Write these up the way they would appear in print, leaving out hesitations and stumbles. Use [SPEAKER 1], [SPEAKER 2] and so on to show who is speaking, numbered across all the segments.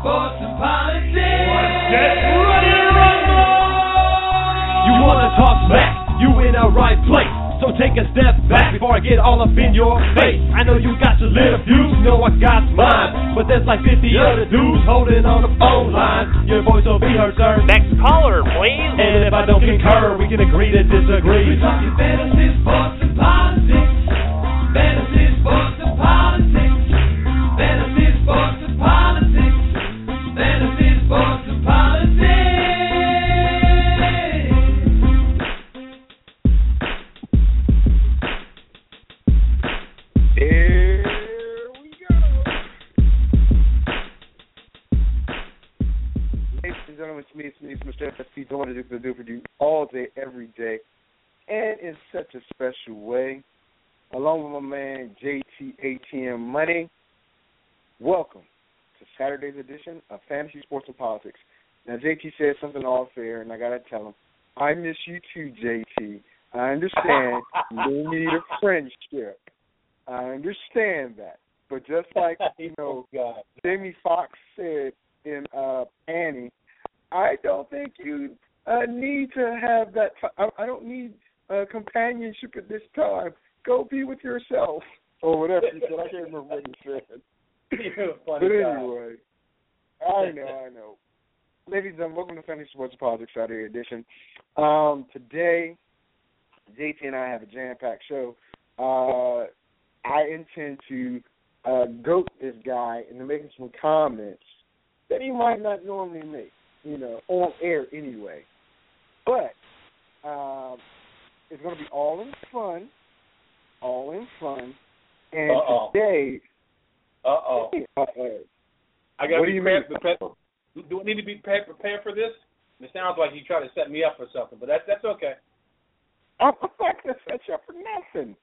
[SPEAKER 1] sports, and politics.
[SPEAKER 2] Get ready to rumble! You wanna talk smack? You in the right place. So take a step back before I get all up in your face. I know you got your little views, you know I got mine. But there's like 50 other dudes holding on the phone line. Your voice will be heard, sir.
[SPEAKER 3] Next caller, please.
[SPEAKER 2] And if I don't concur, we can agree to disagree.
[SPEAKER 1] We're talking fantasy, sports, and politics. Fantasy, sports, and politics. Fantasy, sports, and politics. Fantasy, sports, and politics.
[SPEAKER 4] Here we go. Ladies and gentlemen, it's me, Mr. FSP, doing what I do for you all day, every day, and in such a special way. Along with my man, JT ATM Money. Welcome to Saturday's edition of Fantasy Sports and Politics. Now, JT said something off air, and I got to tell him, I miss you too, JT. I understand you need a friendship. I understand that. But just like, Jamie Foxx said in Annie, I don't think you need to have that. I don't need companionship at this time. Go be with yourself. Or whatever he said. I can't remember what he said. But anyway, I know. Ladies and gentlemen, welcome to Fantasy Sports and Politics Saturday edition. Today, JT and I have a jam-packed show. I intend to goat this guy into making some comments that he might not normally make, on air anyway. But it's going to be all in fun. And today...
[SPEAKER 5] I got to be prepared. Do I need to be prepared for this? It sounds like you try to set me up for something, but that's okay.
[SPEAKER 4] I'm not going to set you up for nothing.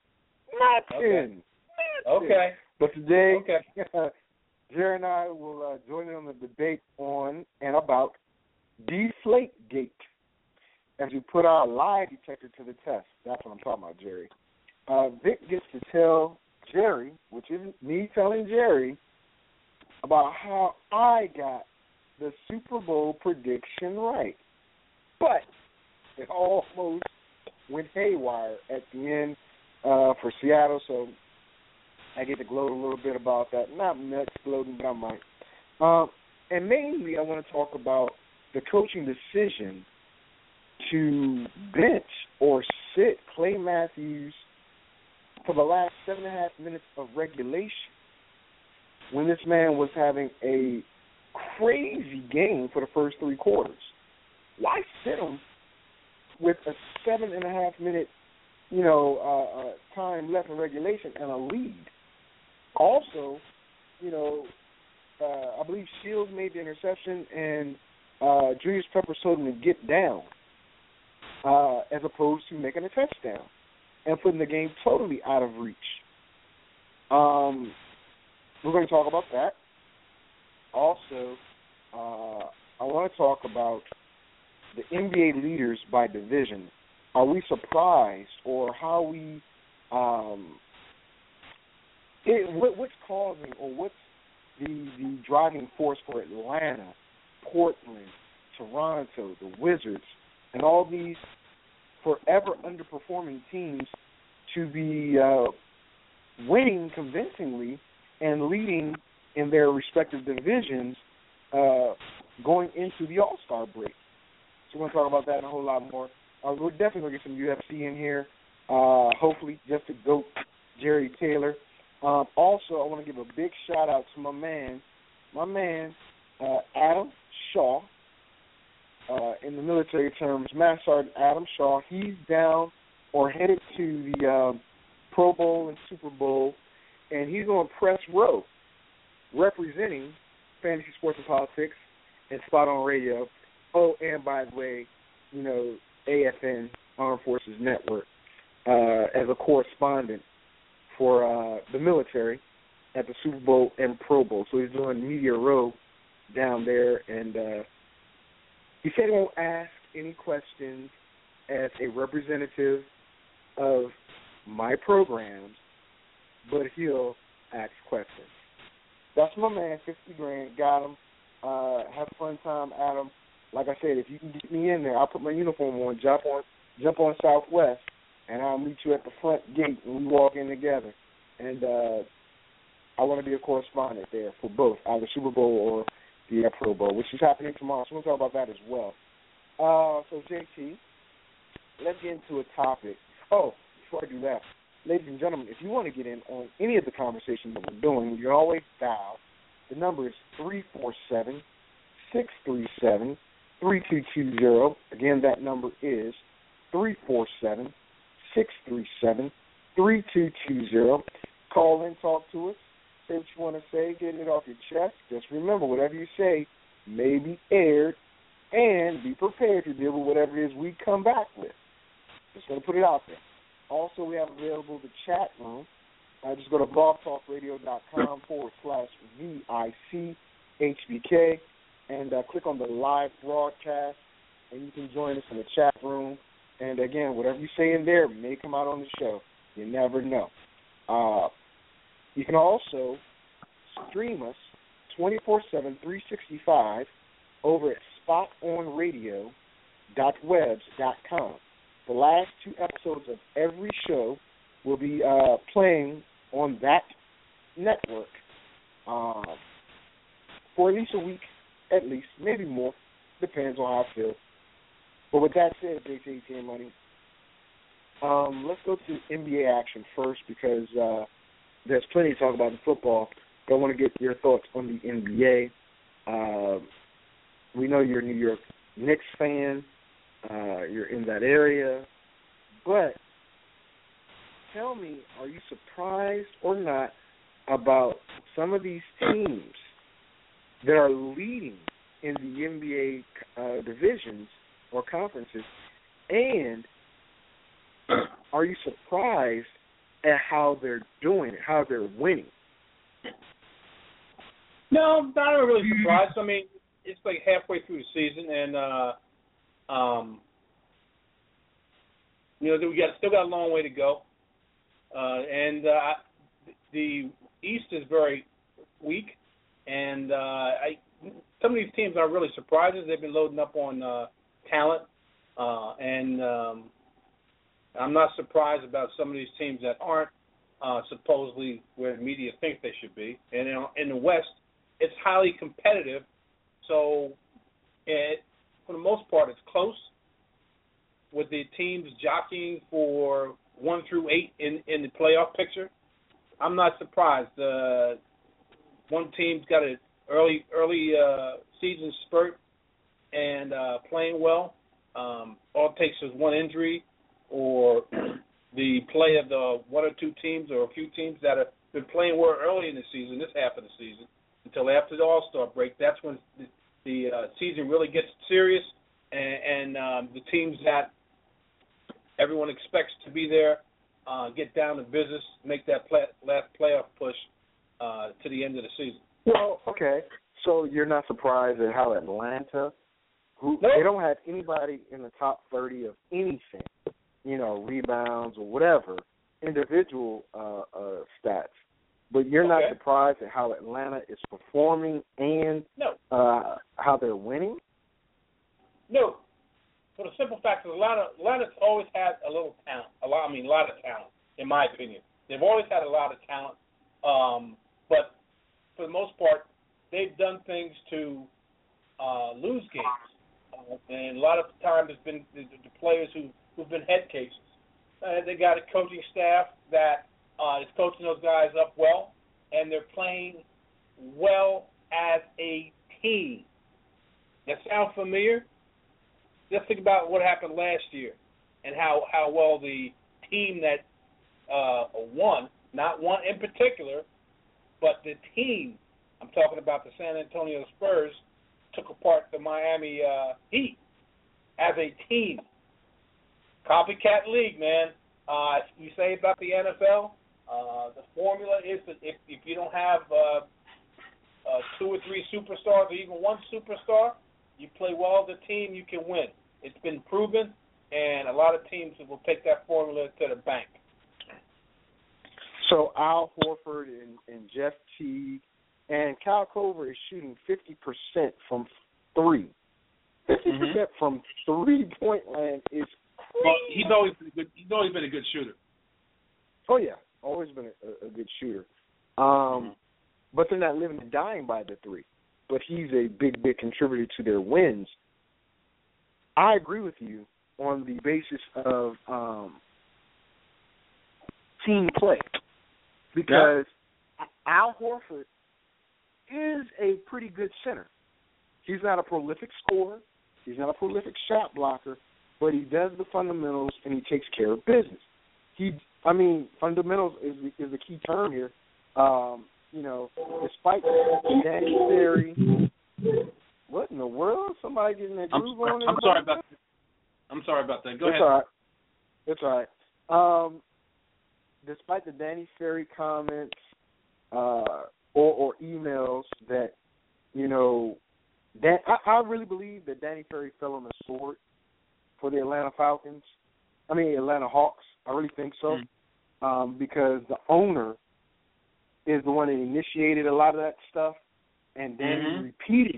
[SPEAKER 4] Okay. But today, Jerry and I will join in on the debate on and about Deflategate as we put our lie detector to the test. That's what I'm talking about, Jerry. Vic gets to tell Jerry, which isn't me telling Jerry, about how I got the Super Bowl prediction right. But it almost went haywire at the end for Seattle, so I get to gloat a little bit about that. Not much gloating, but I might. And mainly I want to talk about the coaching decision to bench or sit Clay Matthews for the last 7.5 minutes of regulation when this man was having a crazy game for the first 3 quarters. Why sit him with a 7.5 minute, time left in regulation and a lead? Also, I believe Shields made the interception and Julius Peppers told him to get down as opposed to making a touchdown and putting the game totally out of reach. We're going to talk about that. Also, I want to talk about the NBA leaders by division. Are we surprised, or how we what's causing, or what's the driving force for Atlanta, Portland, Toronto, the Wizards, and all these forever underperforming teams to be winning convincingly and leading in their respective divisions going into the All-Star break? So we're going to talk about that and a whole lot more. We're definitely going to get some UFC in here, hopefully, just to goat Jerry Taylor. Also, I want to give a big shout-out to my man, Adam Shaw. In the military terms, Master Sergeant Adam Shaw. He's down or headed to the Pro Bowl and Super Bowl, and he's on press row representing Fantasy Sports and Politics and Spot On Radio. Oh, and by the way, AFN, Armed Forces Network, as a correspondent for the military at the Super Bowl and Pro Bowl. So he's doing media row down there, and he said he won't ask any questions as a representative of my programs, but he'll ask questions. That's my man, $50,000, got him. Have a fun time, Adam. Like I said, if you can get me in there, I'll put my uniform on, jump on Southwest, and I'll meet you at the front gate when we walk in together. And I want to be a correspondent there for both, either Super Bowl or the Pro Bowl, which is happening tomorrow. So we'll talk about that as well. So, JT, let's get into a topic. Oh, before I do that, ladies and gentlemen, if you want to get in on any of the conversation that we're doing, you can always dial. The number is 347-637-3220. Again, that number is 347-637-3220. Call in, talk to us, say what you want to say, get it off your chest. Just remember, whatever you say may be aired, and be prepared to deal with whatever it is we come back with. Just going to put it out there. Also, we have available the chat room. Just go to blogtalkradio.com/VICHBK and click on the live broadcast, and you can join us in the chat room. And, again, whatever you say in there may come out on the show. You never know. You can also stream us 24/7, 365 over at spotonradio.webs.com. The last 2 episodes of every show will be playing on that network for at least a week, at least, maybe more. Depends on how I feel. But with that said, JT Money, let's go to NBA action first because there's plenty to talk about in football. But I want to get your thoughts on the NBA. We know you're a New York Knicks fan. You're in that area. But tell me, are you surprised or not about some of these teams that are leading in the NBA divisions or conferences? And are you surprised at how they're doing it, how they're winning?
[SPEAKER 5] No, I'm not really surprised. I mean, it's like halfway through the season, and we still got a long way to go. And the East is very weak, and some of these teams are really surprises. They've been loading up on talent, and I'm not surprised about some of these teams that aren't supposedly where the media thinks they should be. And in the West, it's highly competitive, so for the most part, it's close, with the teams jockeying for 1 through 8 in the playoff picture. I'm not surprised. One team's got an early season spurt and playing well. All it takes is one injury or the play of the 1 or 2 teams or a few teams that have been playing well early in the season, this half of the season, until after the All-Star break. That's when the season really gets serious, and the teams that everyone expects to be there get down to business, make that last playoff push to the end of the season.
[SPEAKER 4] Well, okay. So you're not surprised at how Atlanta, they don't have anybody in the top 30 of anything, rebounds or whatever, individual stats. But you're not surprised at how Atlanta is performing and how they're winning?
[SPEAKER 5] No. For the simple fact that Atlanta's always had a little talent, a lot of talent, in my opinion. They've always had a lot of talent, but for the most part, they've done things to lose games, and a lot of the time it's been the players who've been head cases. They got a coaching staff that is coaching those guys up well, and they're playing well as a team. That sound familiar? Just think about what happened last year and how well the team that won, not one in particular, but the team, I'm talking about the San Antonio Spurs, took apart the Miami Heat as a team. Copycat league, man. You say about the NFL, the formula is that if you don't have 2 or 3 superstars or even one superstar, you play well as a team, you can win. It's been proven, and a lot of teams will take that formula to the bank.
[SPEAKER 4] So Al Horford and Jeff Teague And Kyle Korver is shooting 50% from three. 50% from 3-point land is crazy.
[SPEAKER 5] Well, he's always been a good shooter.
[SPEAKER 4] Oh yeah, always been a good shooter. But they're not living and dying by the three. But he's a big contributor to their wins. I agree with you on the basis of team play, because Al Horford is a pretty good center. He's not a prolific scorer. He's not a prolific shot blocker, but he does the fundamentals and he takes care of business. Fundamentals is the key term here. Despite Danny Ferry, what in the world? Somebody getting their groove on?
[SPEAKER 5] I'm sorry about that. I'm sorry about that. Go ahead.
[SPEAKER 4] It's all right. Despite the Danny Ferry comments or emails that, I really believe that Danny Ferry fell on the sword for the Atlanta Hawks. I really think so, because the owner is the one that initiated a lot of that stuff, and Danny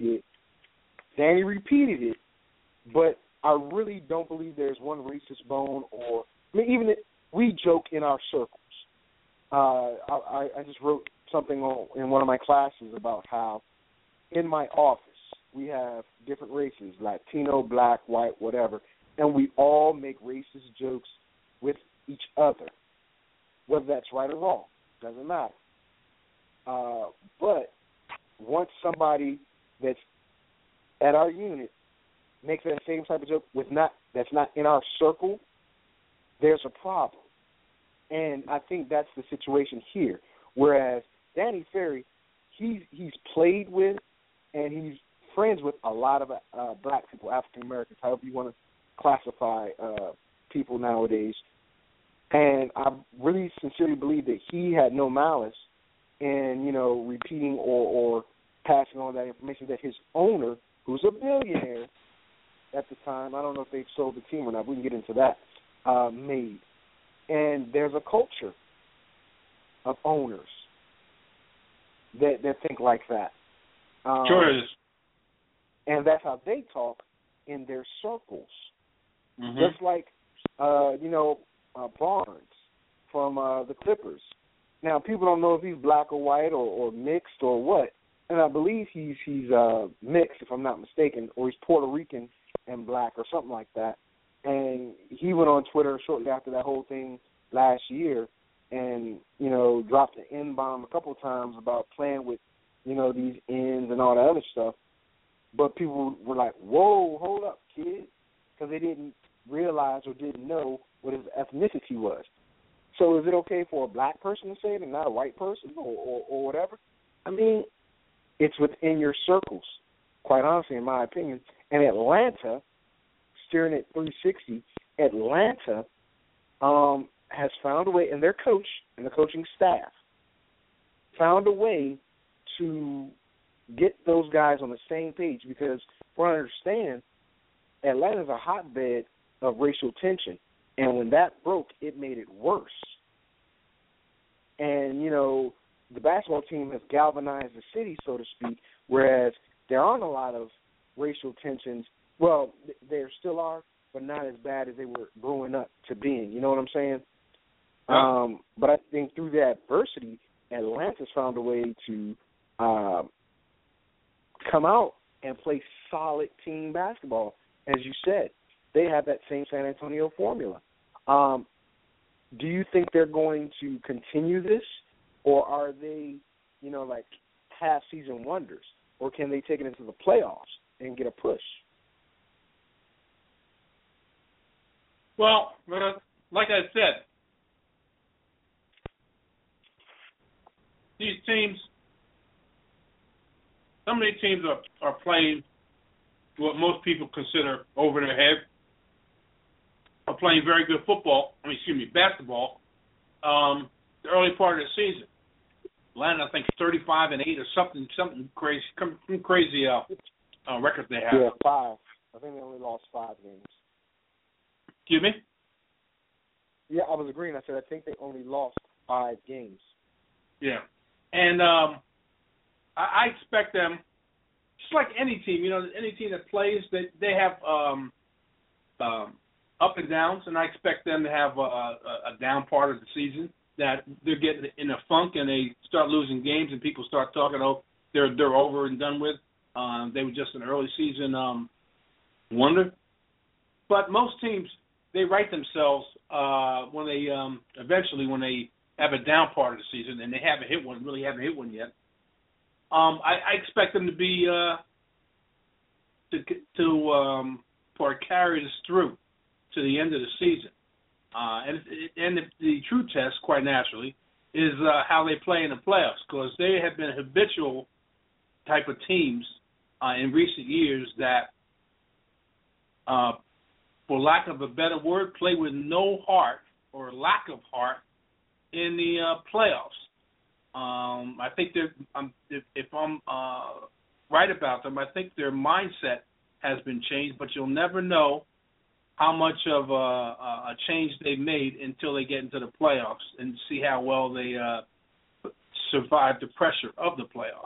[SPEAKER 4] repeated it. But I really don't believe there's one racist bone, we joke in our circles. I just wrote something in one of my classes about how in my office we have different races, Latino, black, white, whatever, and we all make racist jokes with each other, whether that's right or wrong, doesn't matter. But once somebody that's at our unit makes that same type of joke that's not in our circle, there's a problem. And I think that's the situation here. Whereas Danny Ferry, he's played with and he's friends with a lot of black people, African Americans, however you want to classify people nowadays. And I really sincerely believe that he had no malice in, repeating or passing on that information that his owner, who's a billionaire at the time, I don't know if they've sold the team or not, we can get into that, made. And there's a culture of owners that think like that.
[SPEAKER 5] Sure is.
[SPEAKER 4] And that's how they talk in their circles. Just like, Barnes from the Clippers. Now, people don't know if he's black or white or mixed or what. And I believe he's mixed, if I'm not mistaken, or he's Puerto Rican and black or something like that. And he went on Twitter shortly after that whole thing last year and, dropped an N-bomb a couple of times about playing with, these N's and all that other stuff. But people were like, whoa, hold up, kid, because they didn't realize or didn't know what his ethnicity was. So is it okay for a black person to say it and not a white person or whatever? It's within your circles, quite honestly, in my opinion. And Atlanta, steering at 360, Atlanta has found a way, and their coach and the coaching staff found a way to get those guys on the same page, because for I understand, Atlanta's a hotbed of racial tension, and when that broke, it made it worse. And, the basketball team has galvanized the city, so to speak, whereas there aren't a lot of racial tensions. Well, there still are, but not as bad as they were growing up to being. You know what I'm saying? Yeah. But I think through the adversity, Atlanta's found a way to come out and play solid team basketball. As you said, they have that same San Antonio formula. Do you think they're going to continue this, or are they, like half-season wonders, or can they take it into the playoffs and get a push?
[SPEAKER 5] Well, like I said, these teams, some of these teams are playing what most people consider over their head, are playing very good basketball, the early part of the season. Atlanta, I think, 35-8 or something crazy, some crazy record they have.
[SPEAKER 4] Yeah, 5. I think they only lost 5 games.
[SPEAKER 5] Excuse me?
[SPEAKER 4] Yeah, I was agreeing. I said I think they only lost 5 games.
[SPEAKER 5] Yeah. And I expect them, just like any team, any team that plays, they have up and downs, and I expect them to have a down part of the season, that they're getting in a funk and they start losing games and people start talking, they're over and done with. They were just an early season wonder. But most teams, they right themselves when they eventually when they have a down part of the season and they haven't hit one yet. I expect them to be to carry us through to the end of the season. And the true test, quite naturally, is how they play in the playoffs, because they have been habitual type of teams in recent years that, for lack of a better word, play with no heart or lack of heart in the playoffs. I think if I'm right about them, I think their mindset has been changed, but you'll never know how much of a change they've made until they get into the playoffs and see how well they survive the pressure of the playoffs.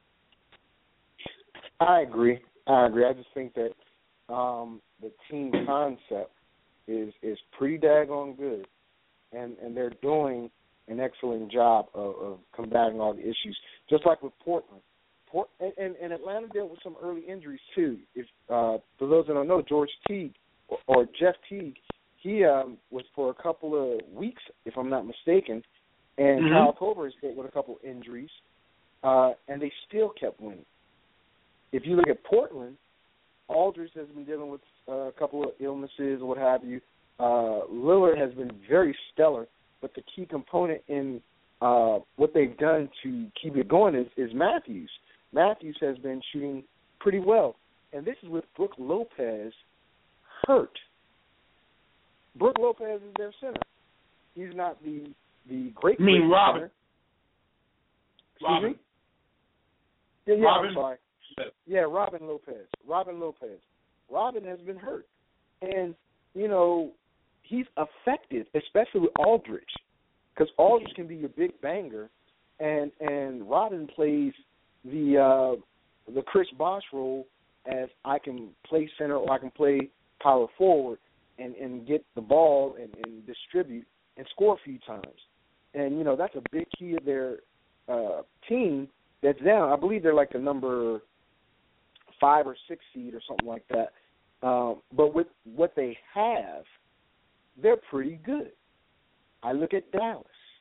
[SPEAKER 4] I agree. I just think that the team concept is pretty daggone good, and they're doing an excellent job of combating all the issues, just like with Portland. And Atlanta dealt with some early injuries, too. If for those that don't know, George Teague, or Jeff Teague, he was for a couple of weeks, if I'm not mistaken, and Kyle Korver has dealt with a couple of injuries, and they still kept winning. If you look at Portland, Aldridge has been dealing with a couple of illnesses or what have you. Lillard has been very stellar, but the key component in what they've done to keep it going is Matthews. Matthews has been shooting pretty well, and this is with Brook Lopez hurt. Brook Lopez is their center. He's not the great.
[SPEAKER 5] You mean Robin?
[SPEAKER 4] Robin. Yeah, Robin. I'm sorry. Yeah, Robin Lopez. Robin has been hurt, and he's effective, especially with Aldridge, because Aldridge can be your big banger, and Robin plays the Chris Bosh role as I can play center or I can play power forward and get the ball and distribute and score a few times. And, that's a big key of their team that's down. I believe they're like the number 5 or 6 seed or something like that. But with what they have, they're pretty good. I look at Dallas.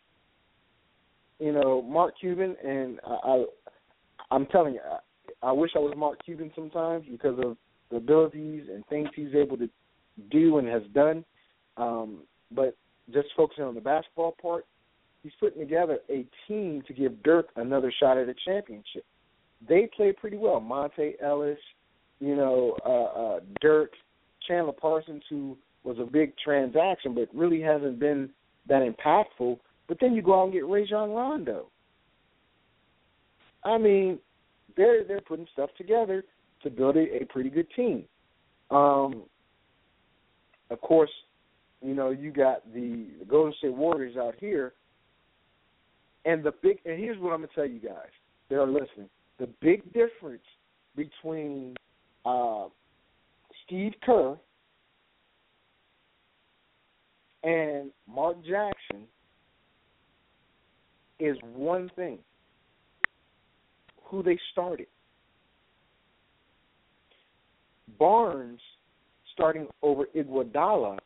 [SPEAKER 4] Mark Cuban, and I'm telling you, I wish I was Mark Cuban sometimes because of the abilities and things he's able to do and has done. But just focusing on the basketball part, he's putting together a team to give Dirk another shot at a championship. They play pretty well. Monte Ellis, Dirk, Chandler Parsons, who was a big transaction but really hasn't been that impactful. But then you go out and get Rajon Rondo. I mean, they're putting stuff together to build a pretty good team. Of course, you got the Golden State Warriors out here, and here's what I'm gonna tell you guys that are listening. The big difference between Steve Kerr and Mark Jackson is one thing: who they started. Barnes starting over Iguodala.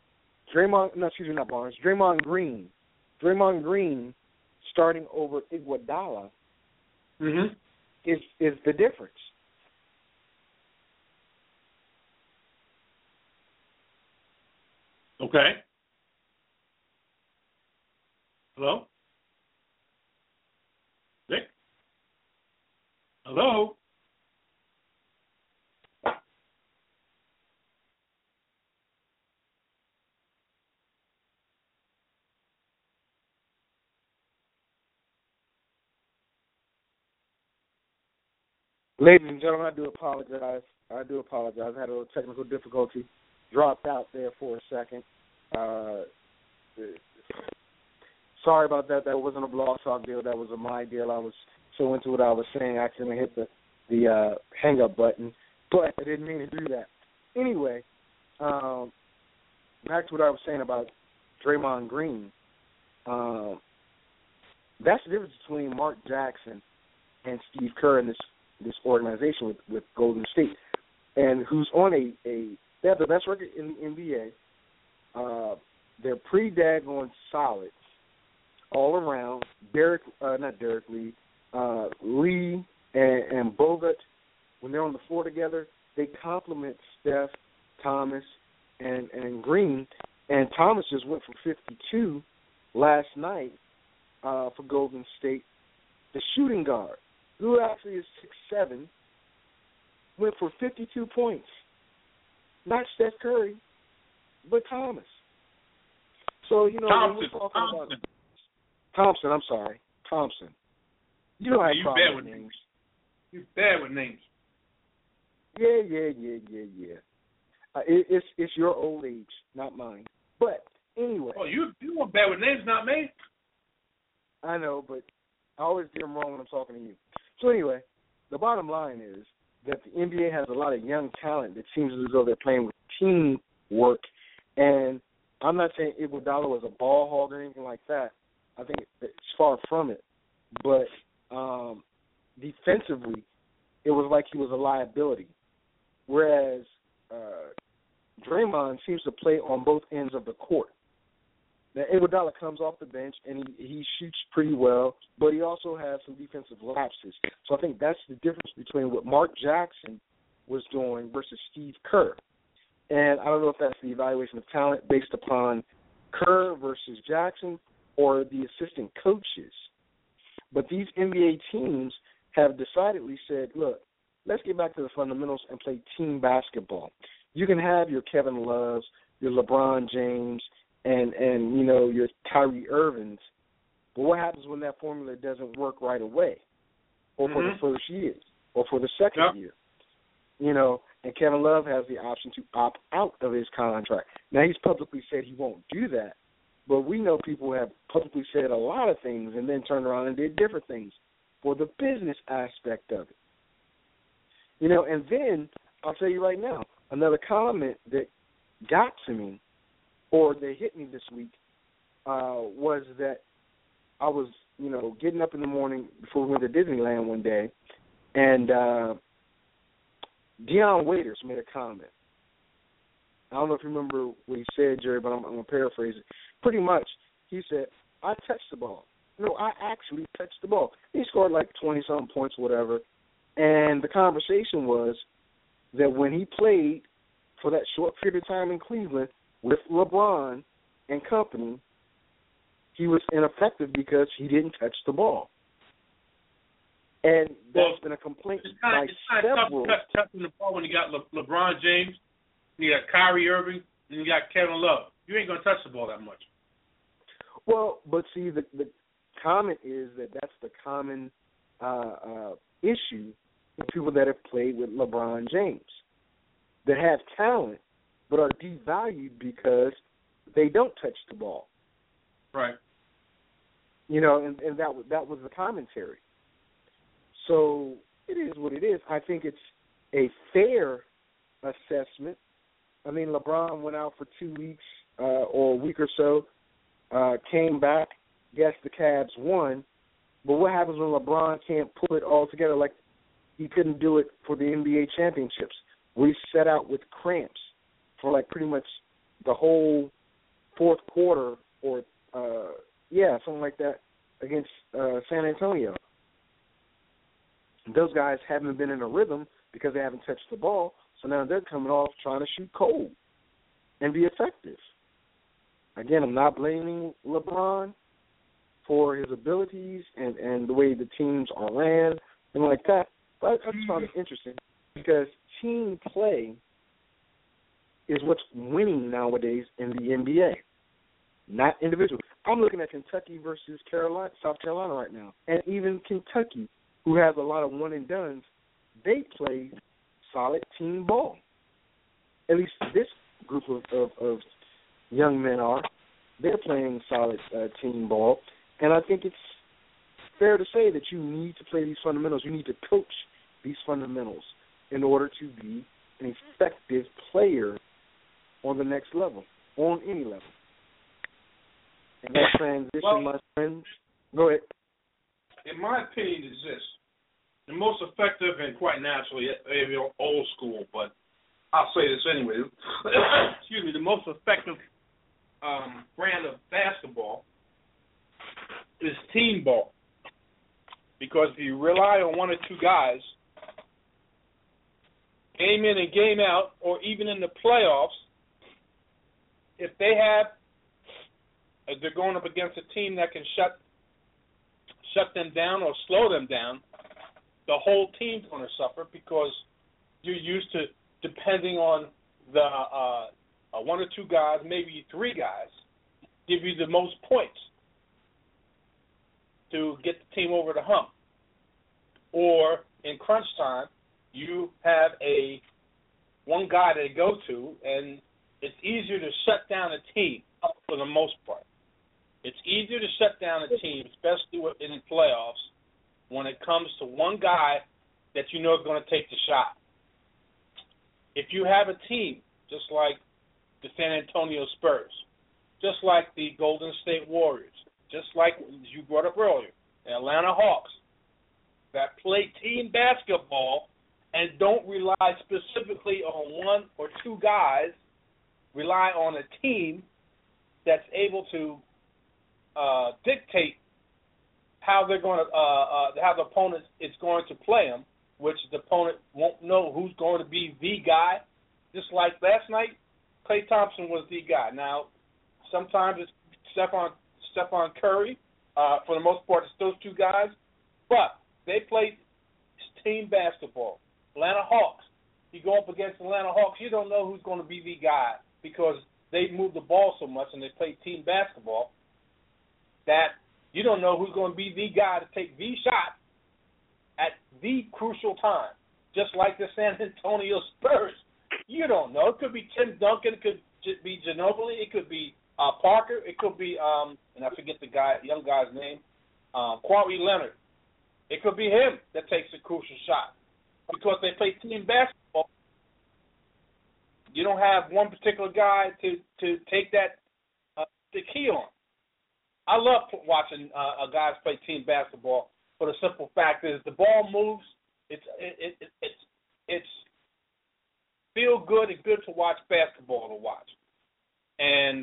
[SPEAKER 4] Draymond Green. Draymond Green starting over Iguodala is the difference.
[SPEAKER 5] Okay. Hello? Nick? Hello?
[SPEAKER 4] Ladies and gentlemen, I do apologize. I had a little technical difficulty. Dropped out there for a second. Sorry about that. That wasn't a Blog Talk deal. That was a my deal. I was so into what I was saying, I accidentally hit the hang up button, but I didn't mean to do that. Anyway, back to what I was saying about Draymond Green. That's the difference between Mark Jackson and Steve Kerr in this organization with Golden State, and who's on they have the best record in the NBA. They're pretty daggone solid all around. Lee and Bogut, when they're on the floor together, they complement Steph, Thomas, and Green. And Thomas just went for 52 last night for Golden State. The shooting guard, who actually is 6'7", went for 52 points. Not Steph Curry, but Thomas. So, when we're talking about Thompson, I'm sorry. Thompson. You know how
[SPEAKER 5] you bad with names. You bad with names.
[SPEAKER 4] Yeah. It's your old age, not mine. But anyway.
[SPEAKER 5] Oh, you want bad with names, not me.
[SPEAKER 4] I know, but I always get them wrong when I'm talking to you. So anyway, the bottom line is that the NBA has a lot of young talent that seems as though they're playing with teamwork. And I'm not saying Iguodala was a ball hog or anything like that. I think it's far from it. But defensively, it was like he was a liability. Whereas Draymond seems to play on both ends of the court. Now, Iguodala comes off the bench, and he shoots pretty well, but he also has some defensive lapses. So I think that's the difference between what Mark Jackson was doing versus Steve Kerr. And I don't know if that's the evaluation of talent based upon Kerr versus Jackson or the assistant coaches. But these NBA teams have decidedly said, look, let's get back to the fundamentals and play team basketball. You can have your Kevin Loves, your LeBron James, and your Kyrie Irvings, but what happens when that formula doesn't work right away, or for the first year, or for the second year? And Kevin Love has the option to opt out of his contract. Now, he's publicly said he won't do that, but we know people have publicly said a lot of things and then turned around and did different things for the business aspect of it. And then I'll tell you right now, another comment that got to me, or that hit me this week, was that I was, getting up in the morning before we went to Disneyland one day, and Deion Waiters made a comment. I don't know if you remember what he said, Jerry, but I'm going to paraphrase it. Pretty much, he said, I touched the ball. No, I actually touched the ball. He scored like 20-something points, whatever. And the conversation was that when he played for that short period of time in Cleveland with LeBron and company, he was ineffective because he didn't touch the ball. And that's been a complaint by several.
[SPEAKER 5] It's touching the ball when you got LeBron James, you got Kyrie Irving, and you got Kevin Love. You ain't going to touch the ball that much.
[SPEAKER 4] Well, but see, the comment is that's the common issue with people that have played with LeBron James, that have talent but are devalued because they don't touch the ball.
[SPEAKER 5] Right.
[SPEAKER 4] And that was the commentary. So it is what it is. I think it's a fair assessment. I mean, LeBron went out for 2 weeks or a week or so, came back. Yes, the Cavs won. But what happens when LeBron can't pull it all together like he couldn't do it for the NBA championships, where he set out with cramps for like pretty much the whole fourth quarter or, something like that against San Antonio. Those guys haven't been in a rhythm because they haven't touched the ball, so now they're coming off trying to shoot cold and be effective. Again, I'm not blaming LeBron for his abilities and the way the teams are ran and like that, but I just found it interesting because team play is what's winning nowadays in the NBA, not individual. I'm looking at Kentucky versus South Carolina right now, and even Kentucky, who has a lot of one-and-dones, they play solid team ball. At least this group of young men are. They're playing solid team ball, and I think it's fair to say that you need to play these fundamentals. You need to coach these fundamentals in order to be an effective player on the next level, on any level. And that transition, my friends, go ahead.
[SPEAKER 3] In my opinion, is this. The most effective and quite naturally, maybe old school, but I'll say this anyway. Excuse me, the most effective brand of basketball is team ball. Because if you rely on one or two guys, game in and game out, or even in the playoffs, if they're going up against a team that can shut them down or slow them down, the whole team's going to suffer because you're used to depending on the one or two guys, maybe three guys, give you the most points to get the team over the hump. Or in crunch time, you have one guy to go to, and it's easier to shut down a team for the most part. It's easier to shut down a team, especially in the playoffs, when it comes to one guy that you know is going to take the shot. If you have a team, just like the San Antonio Spurs, just like the Golden State Warriors, just like you brought up earlier, the Atlanta Hawks, that play team basketball and don't rely specifically on one or two guys, rely on a team that's able to dictate how they're going to how the opponent is going to play them, which the opponent won't know who's going to be the guy. Just like last night, Klay Thompson was the guy. Now, sometimes it's Stephon Curry. For the most part, it's those two guys. But they play team basketball. Atlanta Hawks. You go up against Atlanta Hawks, you don't know who's going to be the guy because they move the ball so much and they play team basketball that you don't know who's going to be the guy to take the shot at the crucial time. Just like the San Antonio Spurs. You don't know. It could be Tim Duncan. It could be Ginobili. It could be Parker. It could be, and I forget the young guy's name, Kawhi Leonard. It could be him that takes the crucial shot. Because they play team basketball, you don't have one particular guy to take that the key on. I love watching guys play team basketball for the simple fact is the ball moves. It's feel good and good to watch basketball to watch. And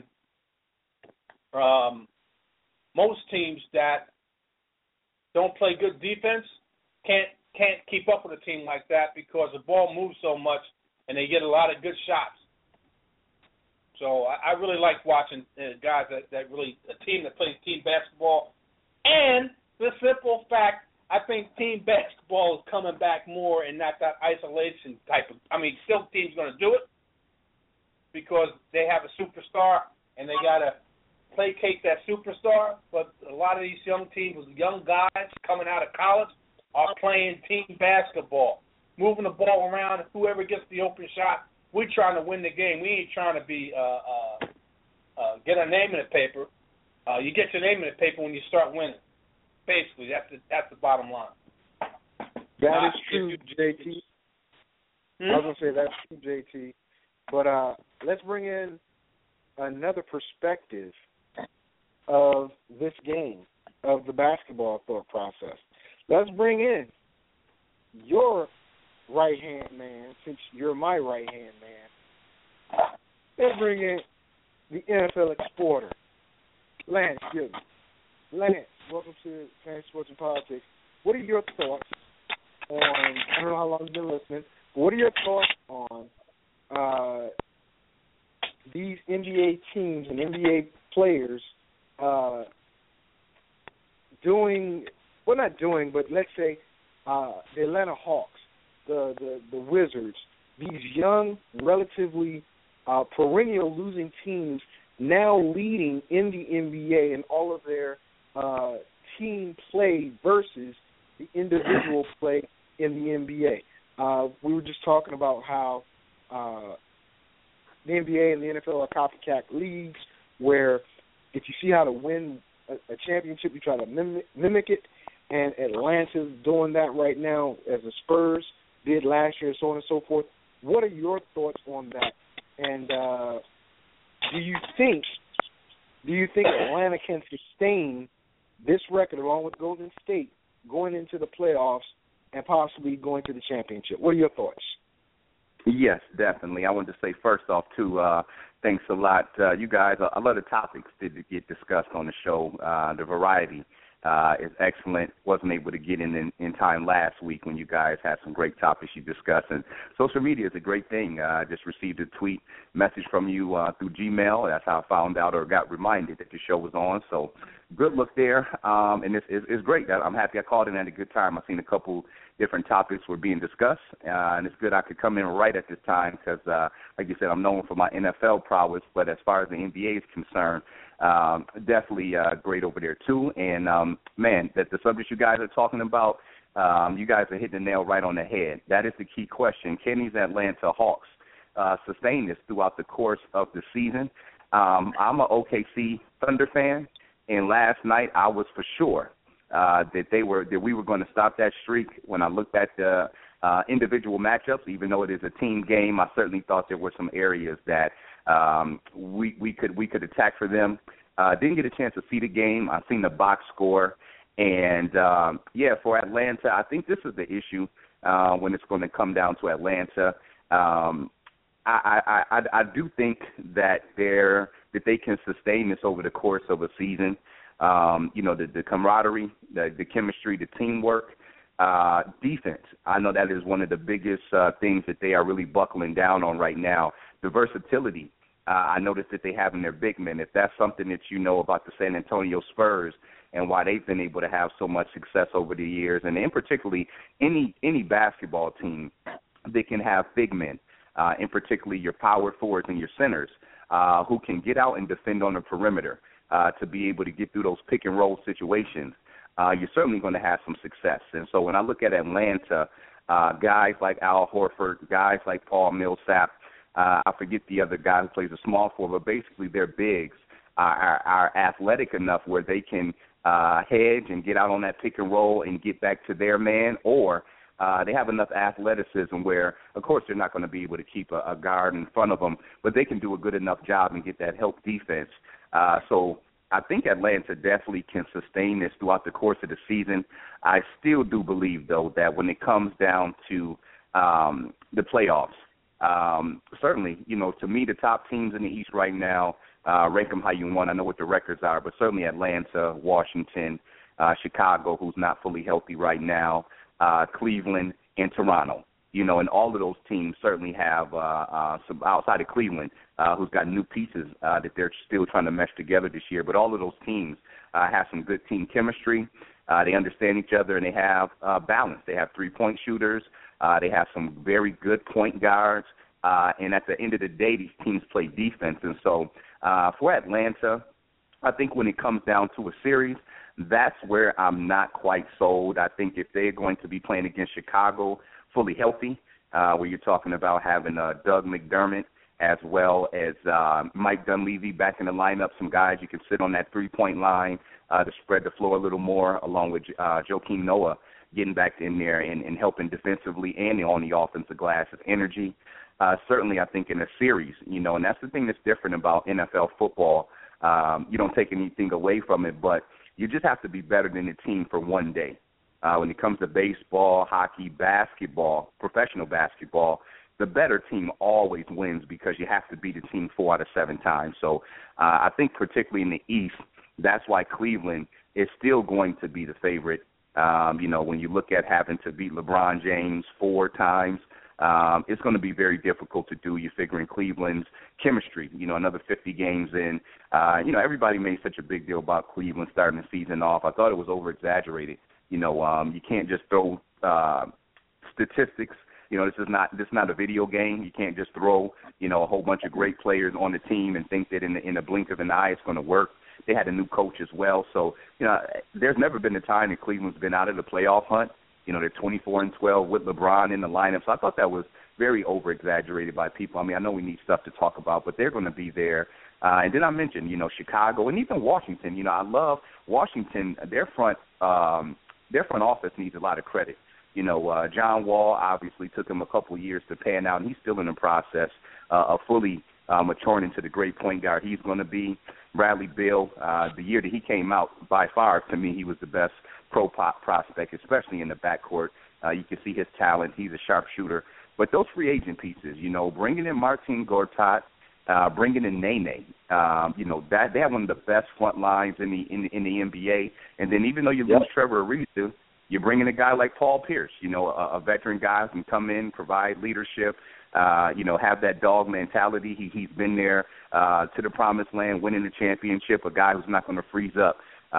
[SPEAKER 3] most teams that don't play good defense can't keep up with a team like that because the ball moves so much and they get a lot of good shots. So I really like watching guys that really, a team that plays team basketball. And the simple fact, I think team basketball is coming back more and not that isolation type of, still teams going to do it because they have a superstar and they got to placate that superstar. But a lot of these young teams, young guys coming out of college, are playing team basketball, moving the ball around. Whoever gets the open shot, we're trying to win the game. We ain't trying to be get our name in the paper. You get your name in the paper when you start winning. Basically, that's the bottom line.
[SPEAKER 4] That is true, JT. I was going to say that's true, JT. But let's bring in another perspective of this game, of the basketball thought process. Let's bring in your right-hand man, since you're my right-hand man. Let's bring in the NFL Exporter, Lance Gilbert. Lance, welcome to Fantasy Sports and Politics. What are your thoughts on, I don't know how long you've been listening, but what are your thoughts on these NBA teams and NBA players but let's say the Atlanta Hawks, the Wizards, these young, relatively perennial losing teams now leading in the NBA in all of their team play versus the individual play in the NBA. We were just talking about how the NBA and the NFL are copycat leagues where if you see how to win a championship, you try to mimic it. and Atlanta's doing that right now as the Spurs did last year, so on and so forth. What are your thoughts on that? And do you think Atlanta can sustain this record along with Golden State going into the playoffs and possibly going to the championship? What are your thoughts?
[SPEAKER 6] Yes, definitely. I wanted to say first off, too, thanks a lot. You guys, a lot of topics did get discussed on the show. The variety is excellent. Wasn't able to get in time last week when you guys had some great topics you discussed. And social media is a great thing. I just received a tweet message from you through Gmail. That's how I found out or got reminded that the show was on. So good look there. And it's great. I'm happy I called in at a good time. I've seen a couple different topics were being discussed, and it's good I could come in right at this time because, like you said, I'm known for my NFL prowess, but as far as the NBA is concerned, definitely great over there too. And, man, that the subject you guys are talking about, you guys are hitting the nail right on the head. That is the key question. Can these Atlanta Hawks sustain this throughout the course of the season? I'm an OKC Thunder fan, and last night I was for sure that we were going to stop that streak. When I looked at the individual matchups, even though it is a team game, I certainly thought there were some areas that we could attack for them. Didn't get a chance to see the game. I've seen the box score, and for Atlanta, I think this is the issue when it's going to come down to Atlanta. I do think that they can sustain this over the course of a season. The camaraderie, the chemistry, the teamwork, defense. I know that is one of the biggest things that they are really buckling down on right now. The versatility. I noticed that they have in their big men. If that's something that you know about the San Antonio Spurs and why they've been able to have so much success over the years, and in particularly any basketball team that can have big men, in particularly your power forwards and your centers, who can get out and defend on the perimeter. To be able to get through those pick and roll situations, you're certainly going to have some success. And so when I look at Atlanta, guys like Al Horford, guys like Paul Millsap, I forget the other guy who plays a small forward, but basically their bigs are athletic enough where they can hedge and get out on that pick and roll and get back to their man, or they have enough athleticism where, of course, they're not going to be able to keep a guard in front of them, but they can do a good enough job and get that help defense. So I think Atlanta definitely can sustain this throughout the course of the season. I still do believe, though, that when it comes down to the playoffs, certainly, to me, the top teams in the East right now, rank them how you want. I know what the records are, but certainly Atlanta, Washington, Chicago, who's not fully healthy right now, Cleveland, and Toronto. And all of those teams certainly have some outside of Cleveland, who's got new pieces that they're still trying to mesh together this year. But all of those teams have some good team chemistry. They understand each other, and they have balance. They have three-point shooters. They have some very good point guards. And at the end of the day, these teams play defense. And so for Atlanta, I think when it comes down to a series, that's where I'm not quite sold. I think if they're going to be playing against Chicago fully healthy, where you're talking about having Doug McDermott as well as Mike Dunleavy back in the lineup, some guys you can sit on that three-point line to spread the floor a little more, along with Joakim Noah getting back in there and helping defensively and on the offensive glass with energy. Certainly, I think in a series, and that's the thing that's different about NFL football. You don't take anything away from it, but you just have to be better than the team for one day. When it comes to baseball, hockey, basketball, professional basketball, the better team always wins because you have to beat the team 4 out of 7 times. So I think particularly in the East, that's why Cleveland is still going to be the favorite. When you look at having to beat LeBron James 4 times, it's going to be very difficult to do. You're figuring Cleveland's chemistry, another 50 games in. Everybody made such a big deal about Cleveland starting the season off. I thought it was over-exaggerated. You can't just throw statistics. This is not a video game. You can't just throw, a whole bunch of great players on the team and think that in the blink of an eye it's going to work. They had a new coach as well. So, there's never been a time that Cleveland's been out of the playoff hunt. They're 24-12 with LeBron in the lineup. So I thought that was very over-exaggerated by people. I mean, I know we need stuff to talk about, but they're going to be there. And then I mentioned, Chicago and even Washington. I love Washington. Their front their front office needs a lot of credit. You know, John Wall obviously took him a couple of years to pan out, and he's still in the process of fully maturing into the great point guard he's going to be. Bradley Beal, the year that he came out, by far, to me, he was the best prospect, especially in the backcourt. You can see his talent. He's a sharpshooter. But those free agent pieces, you know, bringing in Martin Gortat, bringing in Nene, you know, that they have one of the best front lines in the NBA. And then even though you lose Trevor Ariza, you're bringing a guy like Paul Pierce, you know, a veteran guy who can come in, provide leadership, you know, have that dog mentality. He's been there to the promised land, winning the championship, a guy who's not going to freeze up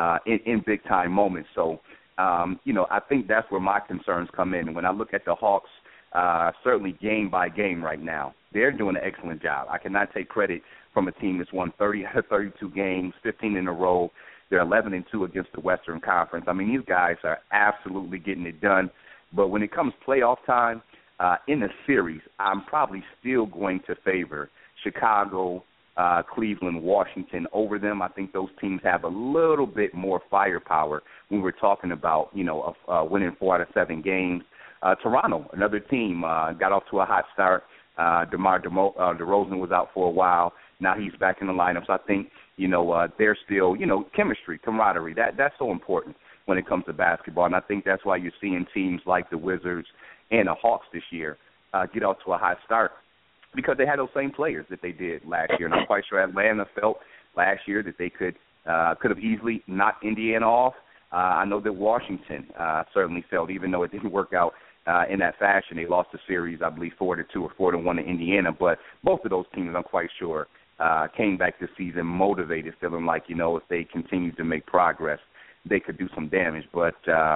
[SPEAKER 6] in big-time moments. So, you know, I think that's where my concerns come in. And when I look at the Hawks, certainly game by game right now, they're doing an excellent job. I cannot take credit from a team that's won 30 out of 32 games, 15 in a row. They're 11-2 against the Western Conference. I mean, these guys are absolutely getting it done. But when it comes playoff time, in the series, I'm probably still going to favor Chicago, Cleveland, Washington over them. I think those teams have a little bit more firepower when we're talking about, you know, winning 4 out of 7 games. Toronto, another team, got off to a hot start. DeMar DeRozan was out for a while. Now he's back in the lineup. So I think, you know, they're still, you know, chemistry, camaraderie. That's so important when it comes to basketball. And I think that's why you're seeing teams like the Wizards and the Hawks this year get off to a hot start, because they had those same players that they did last year. And I'm quite sure Atlanta felt last year that they could have easily knocked Indiana off. I know that Washington certainly felt, even though it didn't work out in that fashion, they lost the series, I believe, 4-2 or 4-1 to Indiana. But both of those teams, I'm quite sure, came back this season motivated, feeling like, you know, if they continue to make progress, they could do some damage. But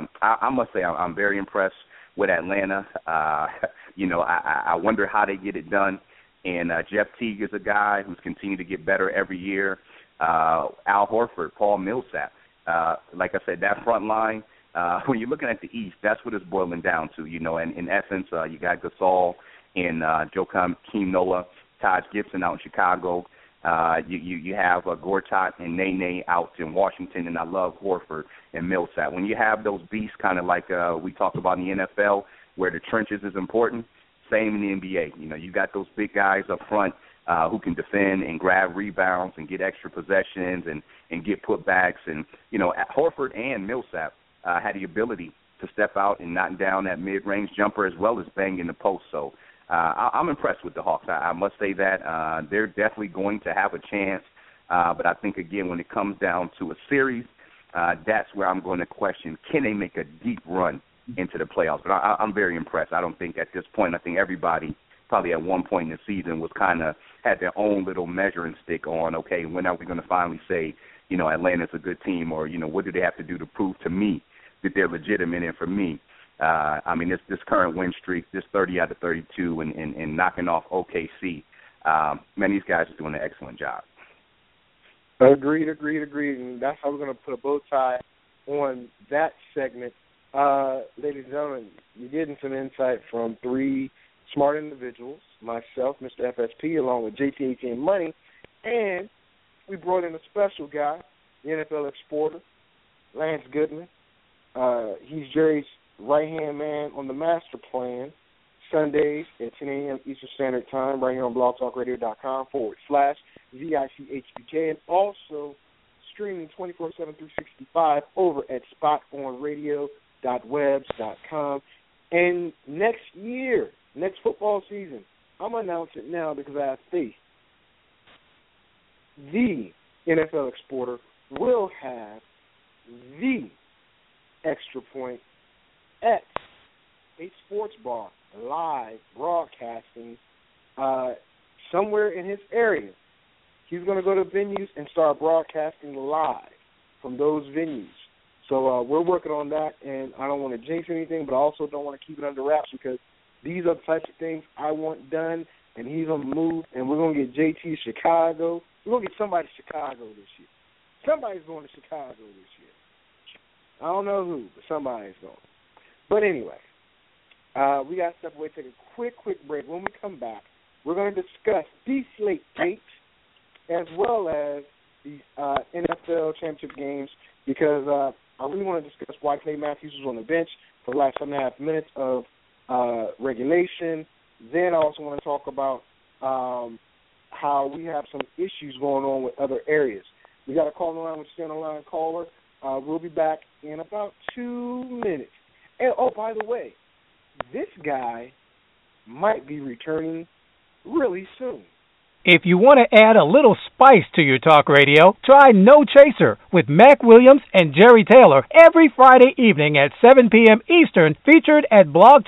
[SPEAKER 6] I must say I'm very impressed with Atlanta. You know, I wonder how they get it done. And Jeff Teague is a guy who's continued to get better every year. Al Horford, Paul Millsap. Like I said, that front line, when you're looking at the East, that's what it's boiling down to, you know. And in essence, you got Gasol and Joakim Noah, Taj Gibson out in Chicago. You have Gortat and Nene out in Washington, and I love Horford and Millsap. When you have those beasts, kind of like we talk about in the NFL, where the trenches is important, same in the NBA. You know, you got those big guys up front who can defend and grab rebounds and get extra possessions and get putbacks. And, you know, Horford and Millsap had the ability to step out and knock down that mid-range jumper as well as bang in the post. So I'm impressed with the Hawks. I must say that they're definitely going to have a chance. But I think, again, when it comes down to a series, that's where I'm going to question, can they make a deep run into the playoffs? But I'm very impressed. I don't think at this point, I think everybody probably at one point in the season was kind of had their own little measuring stick on, okay, when are we going to finally say, you know, Atlanta's a good team, or, you know, what do they have to do to prove to me that they're legitimate? And for me, I mean, this current win streak, this 30 out of 32 and knocking off OKC, man, these guys are doing an excellent job.
[SPEAKER 4] Agreed. And that's how we're going to put a bow tie on that segment. Ladies and gentlemen, you're getting some insight from three smart individuals, myself, Mr. FSP, along with JT Money, and we brought in a special guy, the NFL exporter, Lance Goodman. He's Jerry's right-hand man on the master plan, Sundays at 10 a.m. Eastern Standard Time, right here on blogtalkradio.com/VICHBK, and also streaming 24/7 365 over at spotonradio.webs.com. And next football season, I'm going to announce it now because I have faith. The NFL exporter will have the Extra Point at a sports bar, live broadcasting somewhere in his area. He's going to go to venues and start broadcasting live from those venues. So we're working on that, and I don't want to jinx anything, but I also don't want to keep it under wraps because these are the types of things I want done, and he's on the move, and we're going to get JT to Chicago. We're going to get somebody to Chicago this year. Somebody's going to Chicago this year. I don't know who, but somebody's going. But anyway, we got to step away, take a quick break. When we come back, we're going to discuss these slate dates as well as the NFL championship games because I really want to discuss why Clay Matthews was on the bench for the last 7.5 minutes of regulation. Then I also want to talk about how we have some issues going on with other areas. We got a call on the line with Stay on the Line caller. We'll be back in about 2 minutes. And, oh, by the way, this guy might be returning really soon.
[SPEAKER 7] If you want to add a little spice to your talk radio, try No Chaser with Mac Williams and Jerry Taylor every Friday evening at 7 p.m. Eastern, featured at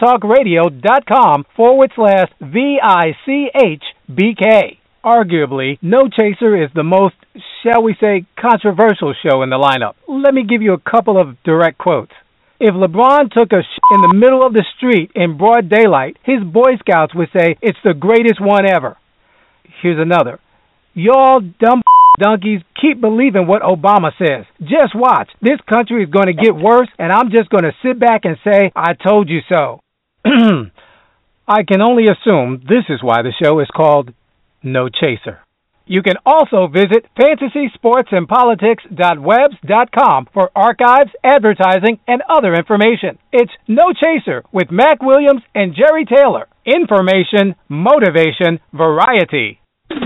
[SPEAKER 7] blogtalkradio.com/VICHBK. Arguably, No Chaser is the most, shall we say, controversial show in the lineup. Let me give you a couple of direct quotes. If LeBron took a in the middle of the street in broad daylight, his Boy Scouts would say it's the greatest one ever. Here's another. Y'all dumb donkeys keep believing what Obama says. Just watch. This country is going to get worse, and I'm just going to sit back and say, I told you so. I can only assume this is why the show is called No Chaser. You can also visit fantasysportsandpolitics.webs.com for archives, advertising, and other information. It's No Chaser with Mac Williams and Jerry Taylor. Information, motivation, variety.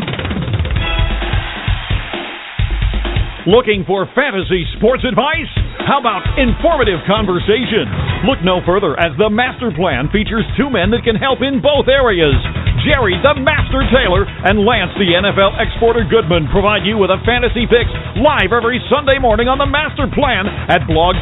[SPEAKER 8] Looking for fantasy sports advice? How about informative conversation? Look no further, as the Master Plan features two men that can help in both areas. Jerry, the Master Taylor, and Lance, the NFL Exporter Goodman, provide you with a fantasy fix live every Sunday morning on the Master Plan at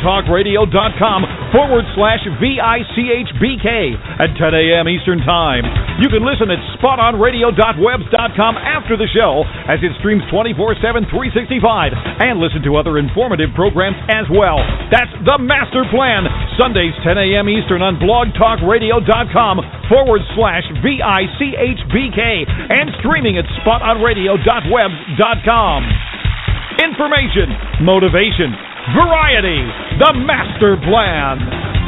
[SPEAKER 8] blogtalkradio.com/VICHBK at 10 a.m. Eastern Time. You can listen at spotonradio.webs.com after the show, as it streams 24/7, 365, and listen to other informative programs as well. That's the Master Plan, Sundays 10 a.m. Eastern on blogtalkradio.com/VICHBK and streaming at spotonradio.webs.com. Information, motivation, variety, the Master Plan.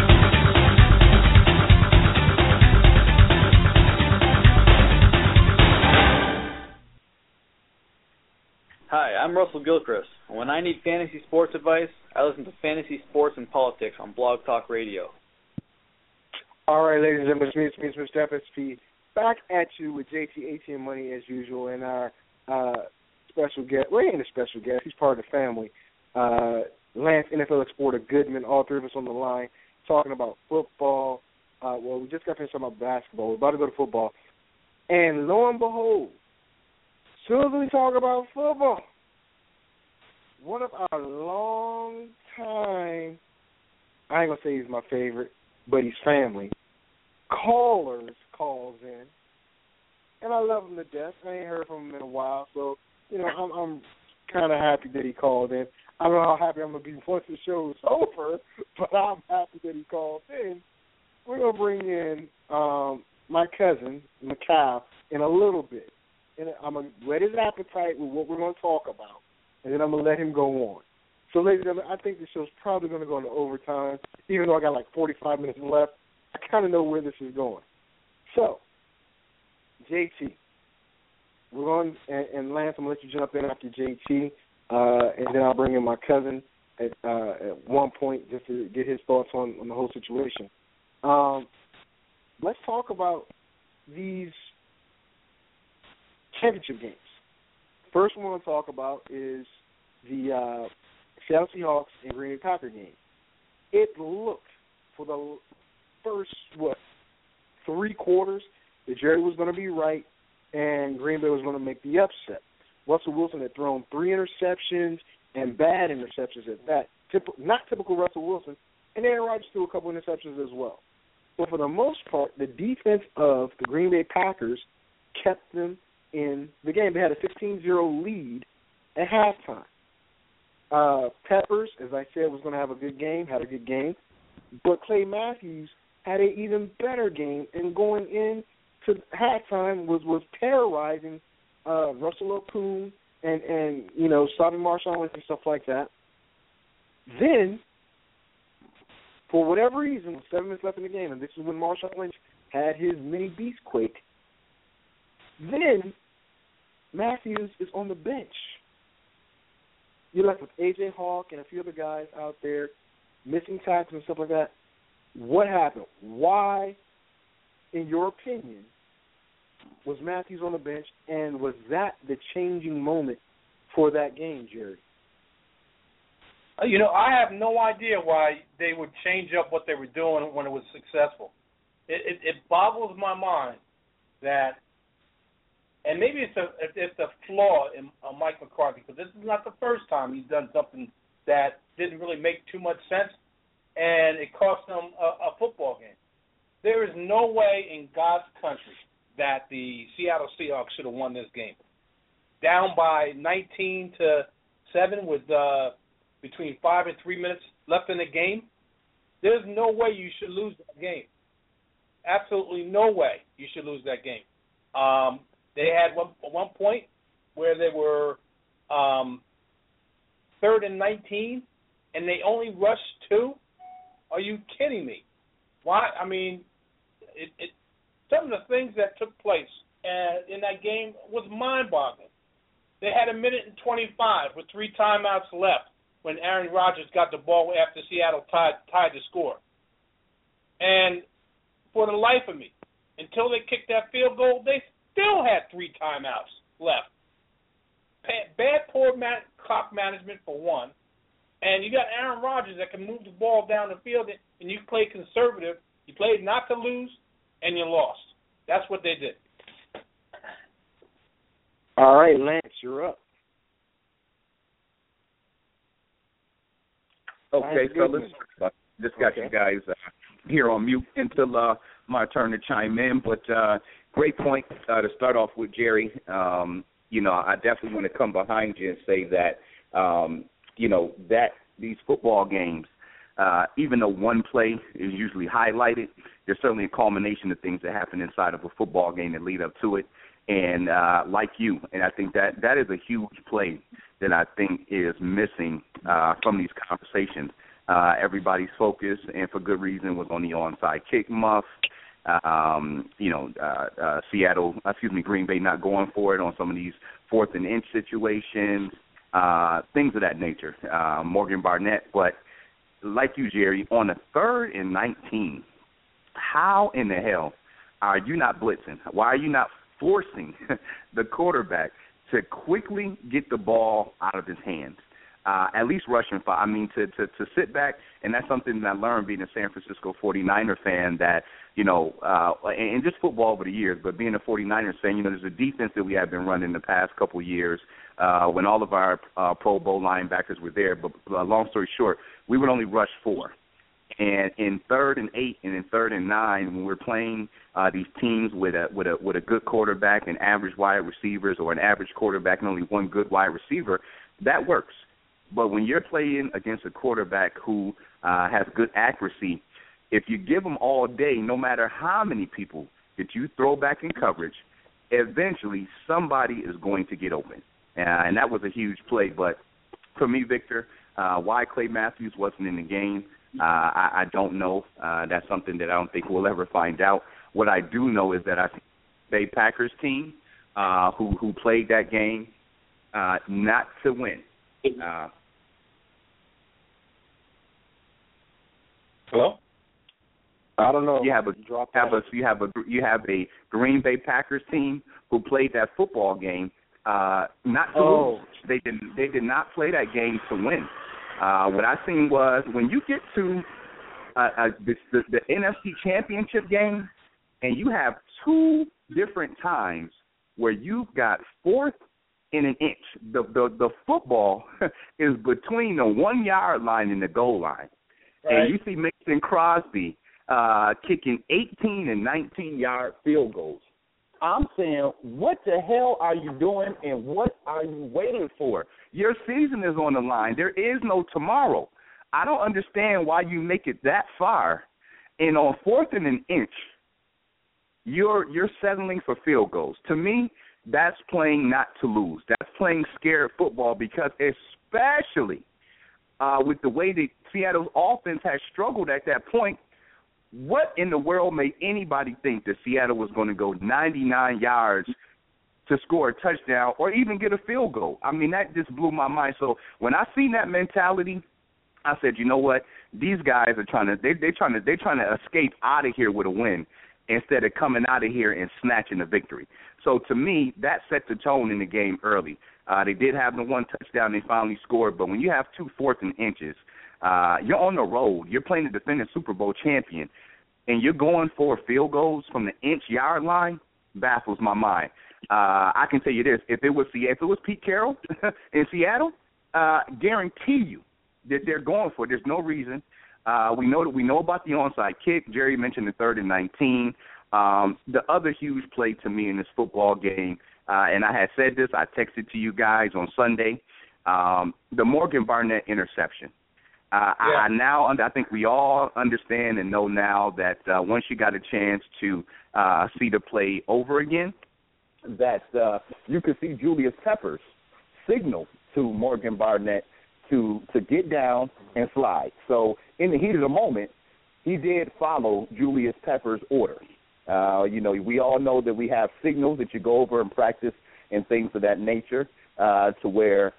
[SPEAKER 9] Hi, I'm Russell Gilchrist. When I need fantasy sports advice, I listen to Fantasy Sports and Politics on Blog Talk Radio.
[SPEAKER 4] All right, ladies and gentlemen, it's me, Mr. FSP, back at you with JT ATM Money as usual, and our special guest. Well, he ain't a special guest. He's part of the family. Lance, NFL Exporter Goodman, all three of us on the line, talking about football. Well, we just got finished talking about basketball. We're about to go to football. And lo and behold, as soon as we talk about football, one of our long time, I ain't going to say he's my favorite, but he's family, callers calls in. And I love him to death. I ain't heard from him in a while, so, you know, I'm kind of happy that he called in. I don't know how happy I'm going to be once the show is over, but I'm happy that he called in. We're going to bring in my cousin, Macau, in a little bit. And I'm going to whet his appetite with what we're going to talk about, and then I'm going to let him go on. So, ladies and gentlemen, I think the show's probably going to go into overtime, even though I got like 45 minutes left. I kind of know where this is going. So, JT, we're going, and Lance, I'm going to let you jump in after JT, and then I'll bring in my cousin at one point just to get his thoughts on the whole situation. Let's talk about these championship games. First one I want to talk about is the Seattle Seahawks and Green Bay Packers game. It looked for the first, three quarters that Jerry was going to be right and Green Bay was going to make the upset. Russell Wilson had thrown 3 interceptions and bad interceptions at that. Not typical Russell Wilson, and Aaron Rodgers threw a couple interceptions as well. But for the most part, the defense of the Green Bay Packers kept them in the game. They had a 16-0 lead at halftime. Peppers, as I said, was going to have a good game, had a good game. But Clay Matthews had an even better game, and going into halftime was terrorizing Russell Okung and you know, stopping Marshawn Lynch and stuff like that. Then, for whatever reason, with 7 minutes left in the game, and this is when Marshawn Lynch had his mini beast quake, then Matthews is on the bench. You're left with A.J. Hawk and a few other guys out there missing tackles and stuff like that. What happened? Why, in your opinion, was Matthews on the bench, and was that the changing moment for that game, Jerry?
[SPEAKER 5] I have no idea why they would change up what they were doing when it was successful. It boggles my mind that, and maybe it's a flaw in Mike McCarthy, because this is not the first time he's done something that didn't really make too much sense, and it cost them a football game. There is no way in God's country that the Seattle Seahawks should have won this game. Down by 19-7 with between 5 and 3 minutes left in the game. There's no way you should lose that game. Absolutely no way you should lose that game. They had one point where they were 3rd and 19, and they only rushed 2. Are you kidding me? Why? I mean, some of the things that took place in that game was mind-boggling. They had 1:25 with 3 timeouts left when Aaron Rodgers got the ball after Seattle tied the score. And for the life of me, until they kicked that field goal, they still had 3 timeouts left. Poor clock management for one, and you got Aaron Rodgers that can move the ball down the field, and you play conservative. You played not to lose, and you lost. That's what they did.
[SPEAKER 4] All right, Lance, you're up.
[SPEAKER 6] Okay, fellas. Just got you guys here on mute until my turn to chime in. But great point to start off with, Jerry. I definitely want to come behind you and say that, that these football games, even though one play is usually highlighted, there's certainly a culmination of things that happen inside of a football game that lead up to it. And like you, and I think that is a huge play that I think is missing from these conversations. Everybody's focus, and for good reason, was on the onside kick muff. Green Bay not going for it on some of these 4th and inch situations, things of that nature. Morgan Barnett, but like you, Jerry, on a 3rd and 19, how in the hell are you not blitzing? Why are you not forcing the quarterback to quickly get the ball out of his hands? At least rushing 5. I mean, to sit back, and that's something that I learned being a San Francisco 49er fan, that, and just football over the years, but being a 49ers fan, there's a defense that we have been running the past couple of years when all of our Pro Bowl linebackers were there. But long story short, we would only rush 4. And in 3rd and 8 and in 3rd and 9, when we're playing these teams with a good quarterback and average wide receivers, or an average quarterback and only one good wide receiver, that works. But when you're playing against a quarterback who has good accuracy, if you give them all day, no matter how many people that you throw back in coverage, eventually somebody is going to get open. And that was a huge play. But for me, Victor, why Clay Matthews wasn't in the game, I don't know. That's something that I don't think we'll ever find out. What I do know is that I think the Bay Packers team, who played that game not to win.
[SPEAKER 5] Hello?
[SPEAKER 4] I don't know.
[SPEAKER 6] You have a Green Bay Packers team who played that football game not to lose. They did not play that game to win. What I seen was, when you get to the NFC Championship game, and you have 2 different times where you've got 4th and an inch, the football is between the 1-yard line and the goal line. Right. And you see Mason Crosby kicking 18 and 19-yard field goals. I'm saying, what the hell are you doing, and what are you waiting for? Your season is on the line. There is no tomorrow. I don't understand why you make it that far, and on 4th and an inch, you're settling for field goals. To me, that's playing not to lose. That's playing scared football, because especially with the way that Seattle's offense has struggled at that point, what in the world made anybody think that Seattle was going to go 99 yards to score a touchdown or even get a field goal? I mean, that just blew my mind. So when I seen that mentality, I said, you know what? These guys are trying to escape out of here with a win instead of coming out of here and snatching a victory. So to me, that set the tone in the game early. They did have the one touchdown they finally scored, but when you have 2 4th and inches, you're on the road. You're playing the defending Super Bowl champion, and you're going for field goals from the inch-yard line, baffles my mind. I can tell you this: if it was Pete Carroll in Seattle, guarantee you that they're going for it. There's no reason. We know about the onside kick. Jerry mentioned the 3rd and 19. The other huge play to me in this football game, and I had said this, I texted to you guys on Sunday, the Morgan Barnett interception. I think we all understand and know now that once you got a chance to see the play over again, that you could see Julius Peppers signal to Morgan Barnett to get down and slide. So in the heat of the moment, he did follow Julius Peppers' orders. We all know that we have signals that you go over and practice and things of that nature, to where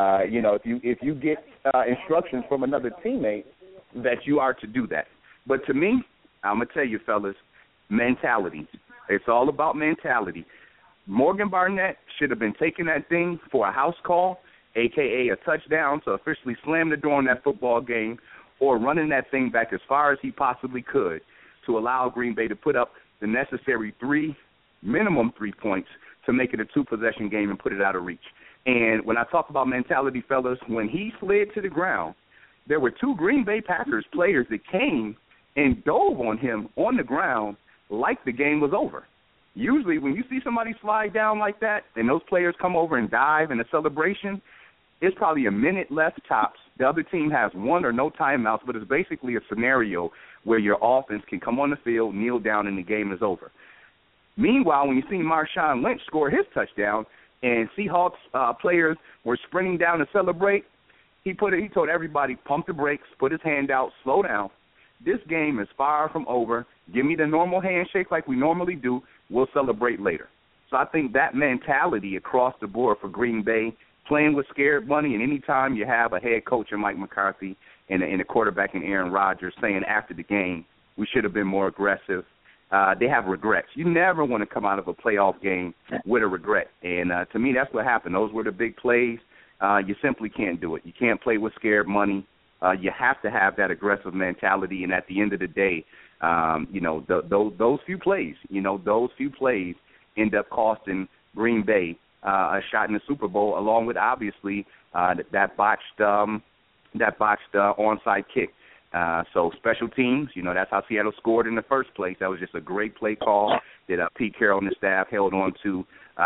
[SPEAKER 6] if you get instructions from another teammate, that you are to do that. But to me, I'm gonna tell you, fellas, mentality. It's all about mentality. Morgan Barnett should have been taking that thing for a house call, a.k.a. a touchdown, to officially slam the door on that football game, or running that thing back as far as he possibly could to allow Green Bay to put up the necessary minimum 3 points to make it a 2-possession game and put it out of reach. And when I talk about mentality, fellas, when he slid to the ground, there were 2 Green Bay Packers players that came and dove on him on the ground like the game was over. Usually when you see somebody slide down like that and those players come over and dive in a celebration, it's probably a minute left tops. The other team has 1 or no timeouts, but it's basically a scenario where your offense can come on the field, kneel down, and the game is over. Meanwhile, when you see Marshawn Lynch score his touchdown and Seahawks players were sprinting down to celebrate, he told everybody, pump the brakes, put his hand out, slow down. This game is far from over. Give me the normal handshake like we normally do. We'll celebrate later. So I think that mentality across the board for Green Bay, playing with scared money, and any time you have a head coach in Mike McCarthy and a quarterback in Aaron Rodgers saying after the game, we should have been more aggressive, they have regrets. You never want to come out of a playoff game with a regret. And to me, that's what happened. Those were the big plays. You simply can't do it. You can't play with scared money. You have to have that aggressive mentality. And at the end of the day, those few plays end up costing Green Bay a shot in the Super Bowl, along with obviously that botched onside kick. So special teams, that's how Seattle scored in the first place. That was just a great play call that Pete Carroll and the staff held on to,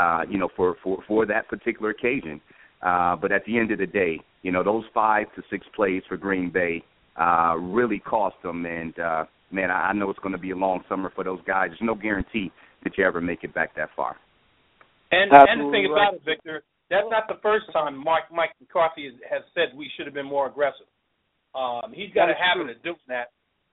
[SPEAKER 6] for that particular occasion. But at the end of the day, those 5 to 6 plays for Green Bay really cost them. And, I know it's going to be a long summer for those guys. There's no guarantee that you ever make it back that far.
[SPEAKER 5] And the thing about it, Victor, that's not the first time Mike McCarthy has said we should have been more aggressive. He's got a habit of doing that,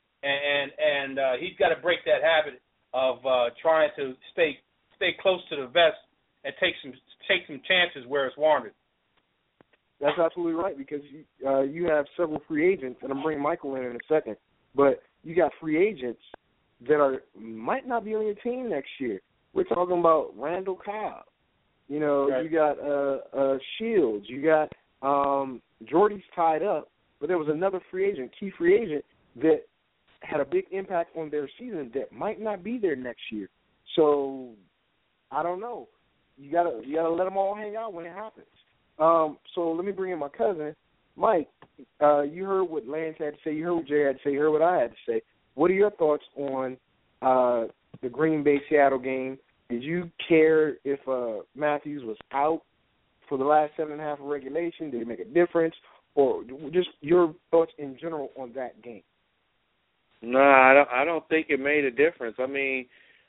[SPEAKER 5] and he's got to break that habit of trying to stay close to the vest and take some chances where it's warranted.
[SPEAKER 4] That's absolutely right, because you have several free agents, and I'm bringing Michael in a second, but you got free agents that might not be on your team next year. We're talking about Randall Cobb.
[SPEAKER 5] Right.
[SPEAKER 4] You got Shields. You got Jordy's tied up, but there was another key free agent that had a big impact on their season that might not be there next year. So I don't know. You gotta let them all hang out when it happens. So let me bring in my cousin, Mike. You heard what Lance had to say. You heard what Jay had to say. You heard what I had to say. What are your thoughts on the Green Bay-Seattle game? Did you care if Matthews was out for the last 7.5 of regulation? Did it make a difference? Or just your thoughts in general on that game?
[SPEAKER 10] No, I don't think it made a difference. I mean,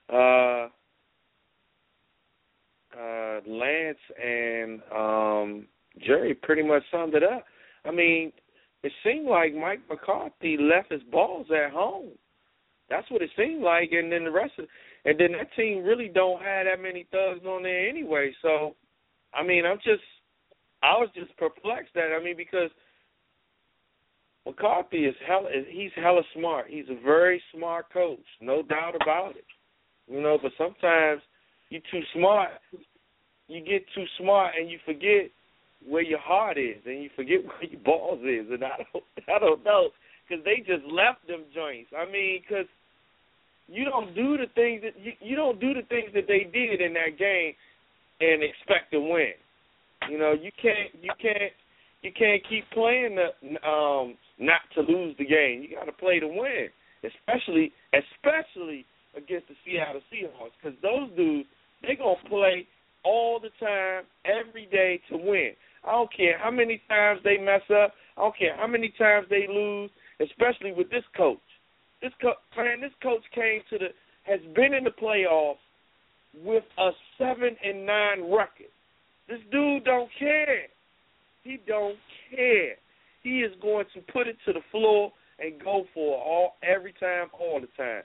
[SPEAKER 10] Lance and Jerry pretty much summed it up. I mean, it seemed like Mike McCarthy left his balls at home. That's what it seemed like, and then and then that team really don't have that many thugs on there anyway. So, I mean, I was just perplexed at it. I mean, because McCarthy he's hella smart. He's a very smart coach, no doubt about it. But sometimes you're too smart. You get too smart and you forget where your heart is and you forget where your balls is. And I don't know, because they just left them joints. I mean, because you don't do the things that they did in that game and expect to win. You can't keep playing not to lose the game. You got to play to win, especially against the Seattle Seahawks, because those dudes, they're going to play all the time, every day to win. I don't care how many times they mess up. I don't care how many times they lose, especially with this coach. This coach has been in the playoffs with a 7-9 record. This dude don't care. He don't care. He is going to put it to the floor and go for it every time, all the time.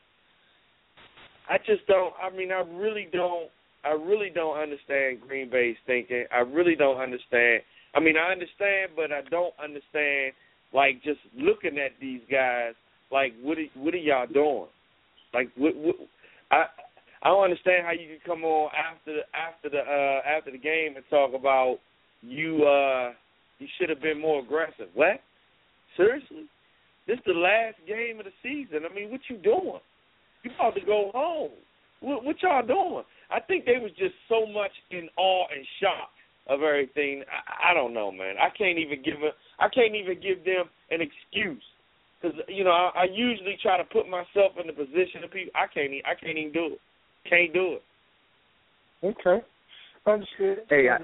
[SPEAKER 10] I just don't. I mean, I really don't understand Green Bay's thinking. I really don't understand. I mean, I understand, but I don't understand. Like, just looking at these guys, like, what are y'all doing? Like, I don't understand how you can come on after the game and talk about you should have been more aggressive. What? Seriously? This is the last game of the season. I mean, what you doing? You about to go home. What y'all doing? I think they was just so much in awe and shock of everything. I don't know, man. I can't even give them an excuse, because I usually try to put myself in the position of people. I can't even do it. Can't do it.
[SPEAKER 4] Okay, understood.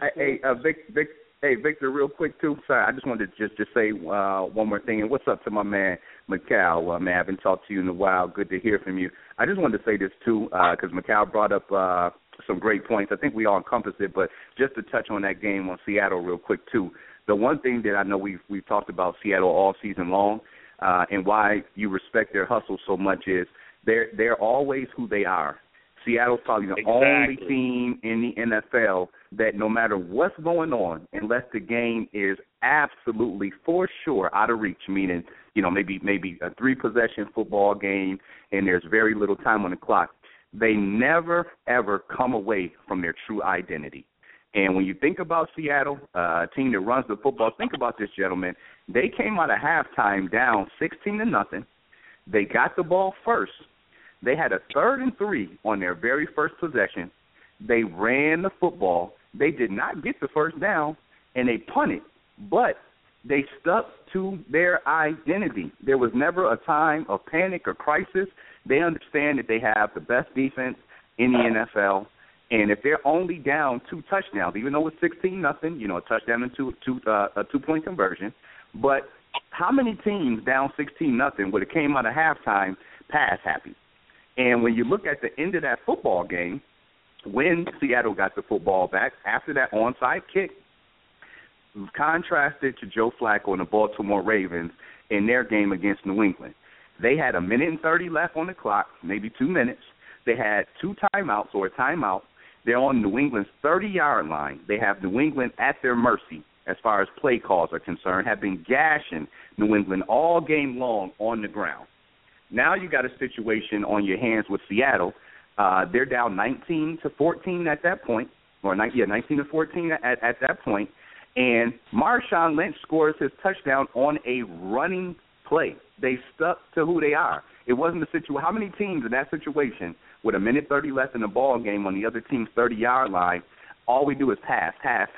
[SPEAKER 6] Hey, Victor, real quick too. Sorry, I just wanted to just say one more thing. And what's up to my man Macau? Man, I haven't talked to you in a while. Good to hear from you. I just wanted to say this too, because Macau brought up some great points. I think we all encompassed it, but just to touch on that game on Seattle real quick too. The one thing that I know we've talked about Seattle all season long, and why you respect their hustle so much is they're always who they are. Seattle's probably the only team in the NFL that no matter what's going on, unless the game is absolutely for sure out of reach, meaning, maybe a 3-possession football game and there's very little time on the clock, they never, ever come away from their true identity. And when you think about Seattle, a team that runs the football, think about this, gentlemen. They came out of halftime down 16-0. They got the ball first. They had a 3rd and 3 on their very first possession. They ran the football. They did not get the first down, and they punted. But they stuck to their identity. There was never a time of panic or crisis. They understand that they have the best defense in the NFL. And if they're only down 2 touchdowns, even though it's 16-0, a touchdown and a 2-point conversion, but how many teams down 16-0 would have came out of halftime pass happy? And when you look at the end of that football game, when Seattle got the football back, after that onside kick, contrasted to Joe Flacco and the Baltimore Ravens in their game against New England. They had 1 minute and 30 left on the clock, maybe 2 minutes. They had 2 timeouts or a timeout. They're on New England's 30-yard line. They have New England at their mercy as far as play calls are concerned, have been gashing New England all game long on the ground. Now you got a situation on your hands with Seattle. They're down 19-14 at that point, or 19-14 at that point. And Marshawn Lynch scores his touchdown on a running play. They stuck to who they are. It wasn't a situation. How many teams in that situation with 1 minute 30 left in the ball game on the other team's 30-yard line, all we do is pass.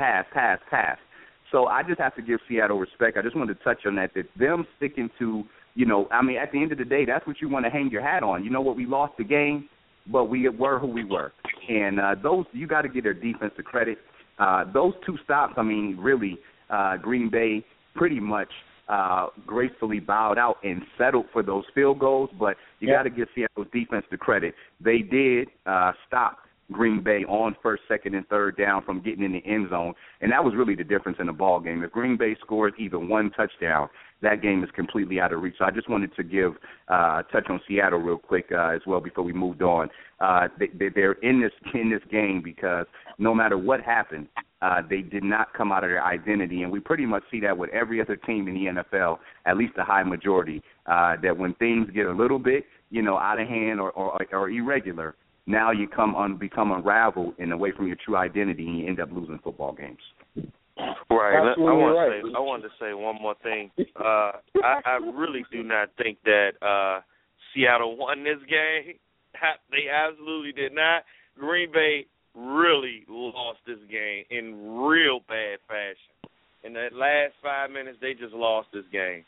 [SPEAKER 6] So I just have to give Seattle respect. I just wanted to touch on that them sticking to, at the end of the day, that's what you want to hang your hat on. You know what? We lost the game, but we were who we were. And those, you got to give their defense the credit. Those 2 stops, really, Green Bay pretty much gracefully bowed out and settled for those field goals, but you got to give Seattle's defense the credit. They did stop Green Bay on 1st, 2nd, and 3rd down from getting in the end zone, and that was really the difference in the ball game. If Green Bay scores even 1 touchdown, that game is completely out of reach. So I just wanted to give touch on Seattle real quick as well before we moved on. They're in this game because no matter what happened, they did not come out of their identity, and we pretty much see that with every other team in the NFL, at least a high majority, that when things get a little bit, out of hand or irregular, now you become unraveled and away from your true identity, and you end up losing football games.
[SPEAKER 10] Right.
[SPEAKER 4] Absolutely
[SPEAKER 10] I wanted to say one more thing. I really do not think that Seattle won this game. They absolutely did not. Green Bay really lost this game in real bad fashion. In that last 5 minutes, they just lost this game.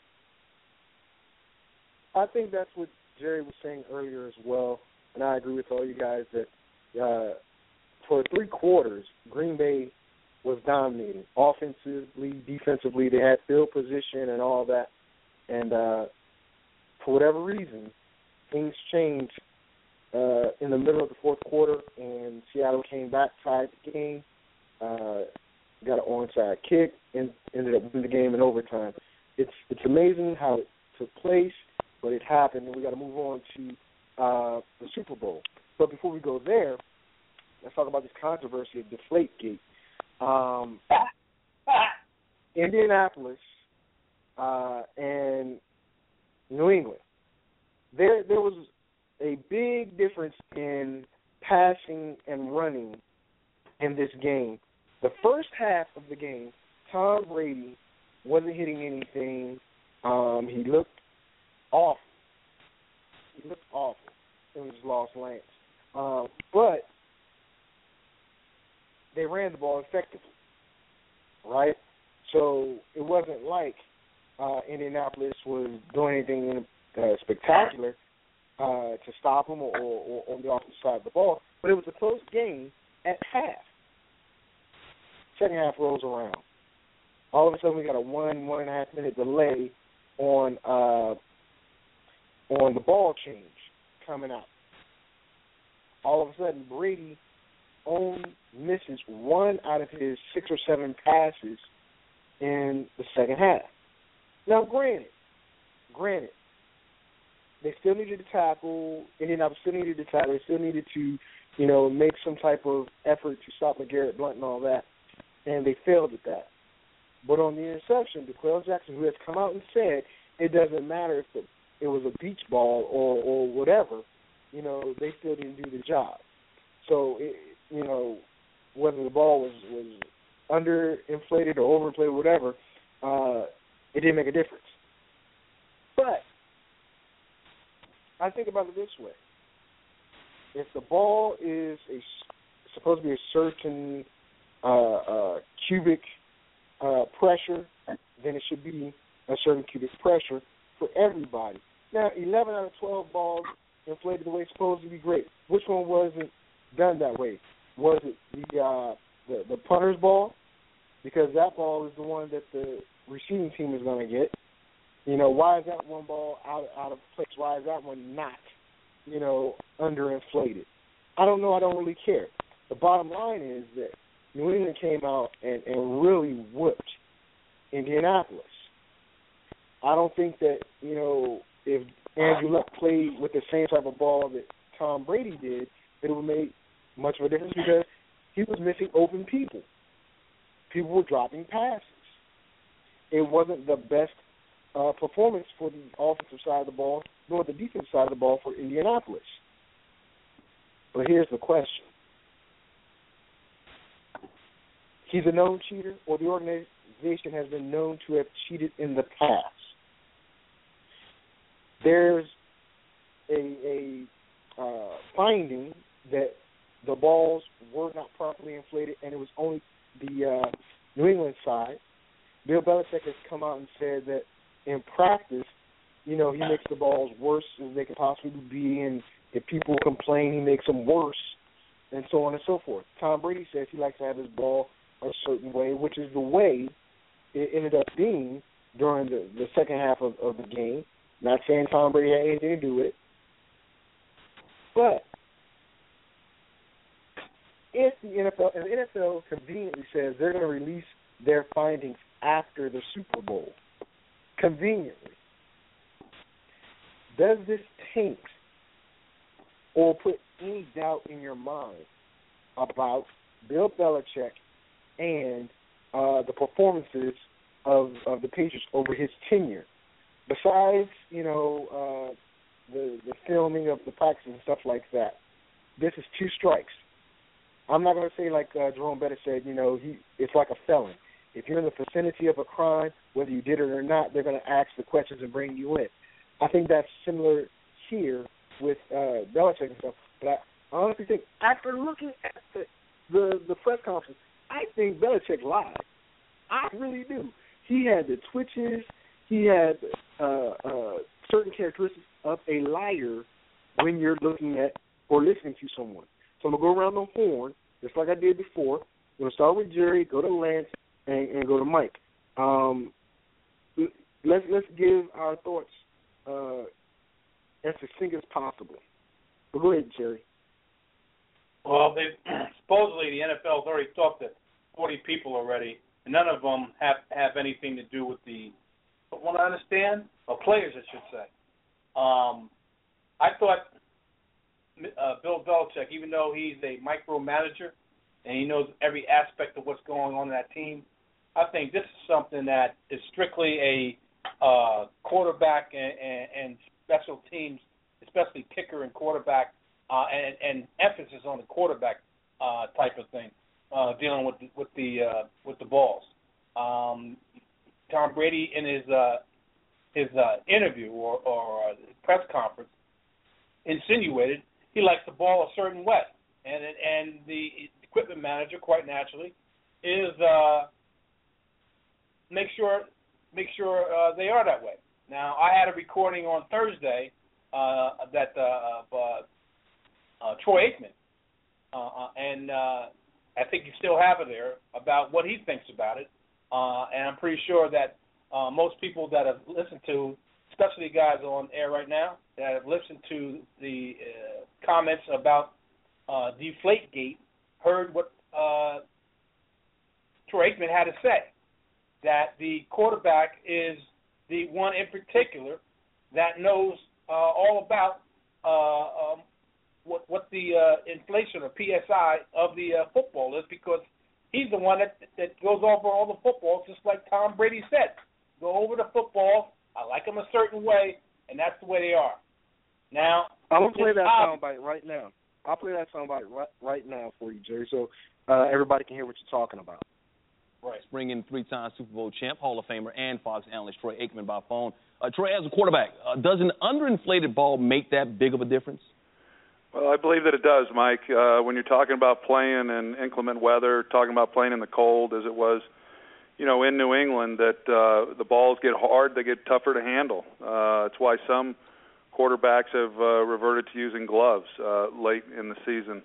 [SPEAKER 4] I think that's what Jerry was saying earlier as well, and I agree with all you guys that for 3 quarters, Green Bay was dominating. Offensively, defensively, they had field position and all that. And for whatever reason, things changed in the middle of the fourth quarter, and Seattle came back, tied the game, got an onside kick, and ended up winning the game in overtime. It's amazing how it took place, but it happened, and we got to move on to the Super Bowl. But before we go there, let's talk about this controversy of Deflategate. Indianapolis and New England. There was a big difference in passing and running in this game. The first half of the game, Tom Brady wasn't hitting anything. He looked awful. It was lost Lance. But they ran the ball effectively, right? So it wasn't like Indianapolis was doing anything spectacular to stop them or on the offensive side of the ball, but it was a close game at half. Second half rolls around. All of a sudden we got a 1.5 minute delay on the ball change coming out. All of a sudden Brady misses 1 out of his 6 or 7 passes in the second half. Now, granted, they still needed to tackle. Indianapolis still needed to tackle. They still needed to, make some type of effort to stop LeGarrette Blount and all that, and they failed at that. But on the interception, DeQuell Jackson, who has come out and said it doesn't matter if it was a beach ball or whatever, they still didn't do the job. So, whether the ball was underinflated or overinflated or whatever, it didn't make a difference. But I think about it this way. If the ball is supposed to be a certain cubic pressure, then it should be a certain cubic pressure for everybody. Now, 11 out of 12 balls inflated the way it's supposed to be, great. Which one wasn't done that way? Was it the punter's ball? Because that ball is the one that the receiving team is going to get. Why is that one ball out of place? Why is that one not, underinflated? I don't know. I don't really care. The bottom line is that New England came out and really whooped Indianapolis. I don't think that, if Andrew Luck played with the same type of ball that Tom Brady did, it would make much of a difference because he was missing open people. People were dropping passes. It wasn't the best performance for the offensive side of the ball, nor the defensive side of the ball for Indianapolis. But here's the question. He's a known cheater, or the organization has been known to have cheated in the past. There's a finding that the balls were not properly inflated, and it was only the New England side. Bill Belichick has come out and said that in practice, he makes the balls worse as they could possibly be, and if people complain, he makes them worse, and so on and so forth. Tom Brady says he likes to have his ball a certain way, which is the way it ended up being during the second half of the game. Not saying Tom Brady had anything to do with it, but if the NFL conveniently says they're going to release their findings after the Super Bowl, conveniently, does this taint or put any doubt in your mind about Bill Belichick and the performances of the Patriots over his tenure. Besides, the filming of the practices and stuff like that, this is 2 strikes. I'm not going to say like Jerome Bettis said, it's like a felon. If you're in the vicinity of a crime, whether you did it or not, they're going to ask the questions and bring you in. I think that's similar here with Belichick and stuff. But I honestly think, after looking at the press conference, I think Belichick lied. I really do. He had the twitches. He had certain characteristics of a liar when you're looking at or listening to someone. So I'm going to go around the horn, just like I did before. I'm going to start with Jerry, go to Lance, and go to Mike. Let's give our thoughts as succinct as possible. But go ahead, Jerry.
[SPEAKER 5] Well, supposedly the NFL's already talked to 40 people already, and none of them have anything to do with from what I understand, or players, I should say. I thought Bill Belichick, even though he's a micromanager and he knows every aspect of what's going on in that team, I think this is something that is strictly a quarterback and special teams, especially kicker and quarterback, and emphasis on the quarterback type of thing, dealing with the balls. Tom Brady in his interview or press conference insinuated he likes the ball a certain way, and the equipment manager, quite naturally, is make sure they are that way. Now, I had a recording on Thursday that Troy Aikman, and I think you still have it there, about what he thinks about it, and I'm pretty sure that most people that have listened to, especially guys on air right now, that have listened to the comments about Deflategate, heard what Troy Aikman had to say, that the quarterback is the one in particular that knows all about what the inflation or PSI of the football is, because he's the one that goes over all the footballs, just like Tom Brady said. Go over the footballs. I like them a certain way, and that's the way they are. Now,
[SPEAKER 4] I'm going to play that soundbite right now. I'll play that soundbite right now for you, Jerry, so everybody can hear what you're talking about.
[SPEAKER 11] Right. Bring in 3-time Super Bowl champ, Hall of Famer, and Fox analyst Troy Aikman by phone. Troy, as a quarterback, does an underinflated ball make that big of a difference?
[SPEAKER 12] Well, I believe that it does, Mike. When you're talking about playing in inclement weather, talking about playing in the cold, as it was, in New England, that the balls get hard, they get tougher to handle. It's why some quarterbacks have reverted to using gloves late in the season.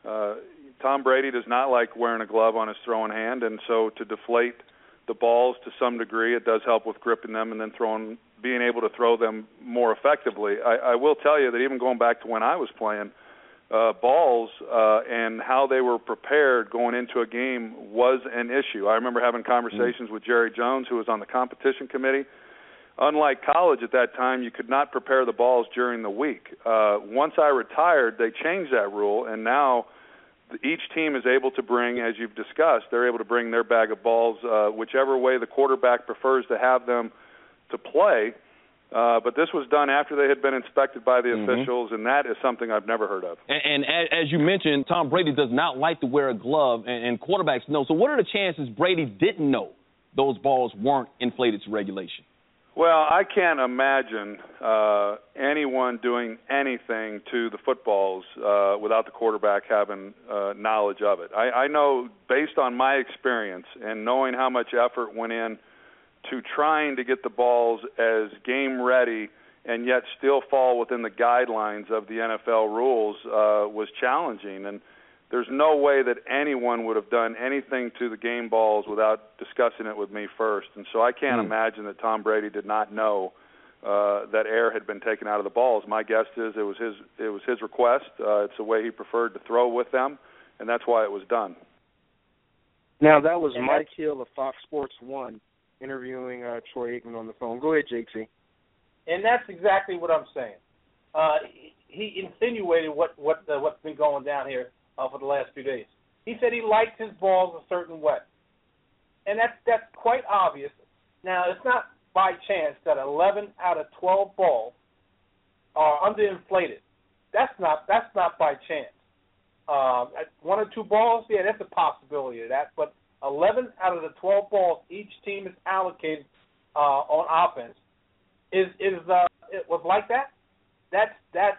[SPEAKER 12] Tom Brady does not like wearing a glove on his throwing hand, and so to deflate the balls to some degree, it does help with gripping them and then being able to throw them more effectively. I will tell you that even going back to when I was playing, balls and how they were prepared going into a game was an issue. I remember having conversations with Jerry Jones, who was on the competition committee. Unlike college at that time, you could not prepare the balls during the week. Once I retired, they changed that rule, and now each team is able to bring, as you've discussed, they're able to bring their bag of balls whichever way the quarterback prefers to have them to play. But this was done after they had been inspected by the officials, and that is something I've never heard of.
[SPEAKER 11] And as you mentioned, Tom Brady does not like to wear a glove, and quarterbacks know. So what are the chances Brady didn't know those balls weren't inflated to regulation?
[SPEAKER 12] Well, I can't imagine anyone doing anything to the footballs without the quarterback having knowledge of it. I know, based on my experience and knowing how much effort went in to trying to get the balls as game ready and yet still fall within the guidelines of the NFL rules was challenging. And there's no way that anyone would have done anything to the game balls without discussing it with me first. And so I can't imagine that Tom Brady did not know that air had been taken out of the balls. My guess is it was his request. It's the way he preferred to throw with them, and that's why it was done.
[SPEAKER 4] Now, that was Mike Hill of Fox Sports 1 interviewing Troy Aikman on the phone. Go ahead, JT.
[SPEAKER 5] And that's exactly what I'm saying. He insinuated what's been going down here for the last few days. He said he liked his balls a certain way. and that's quite obvious. Now, it's not by chance that 11 out of 12 balls are underinflated. That's not by chance. One or two balls, yeah, that's a possibility of that. But 11 out of the 12 balls each team is allocated on offense it was like that. That's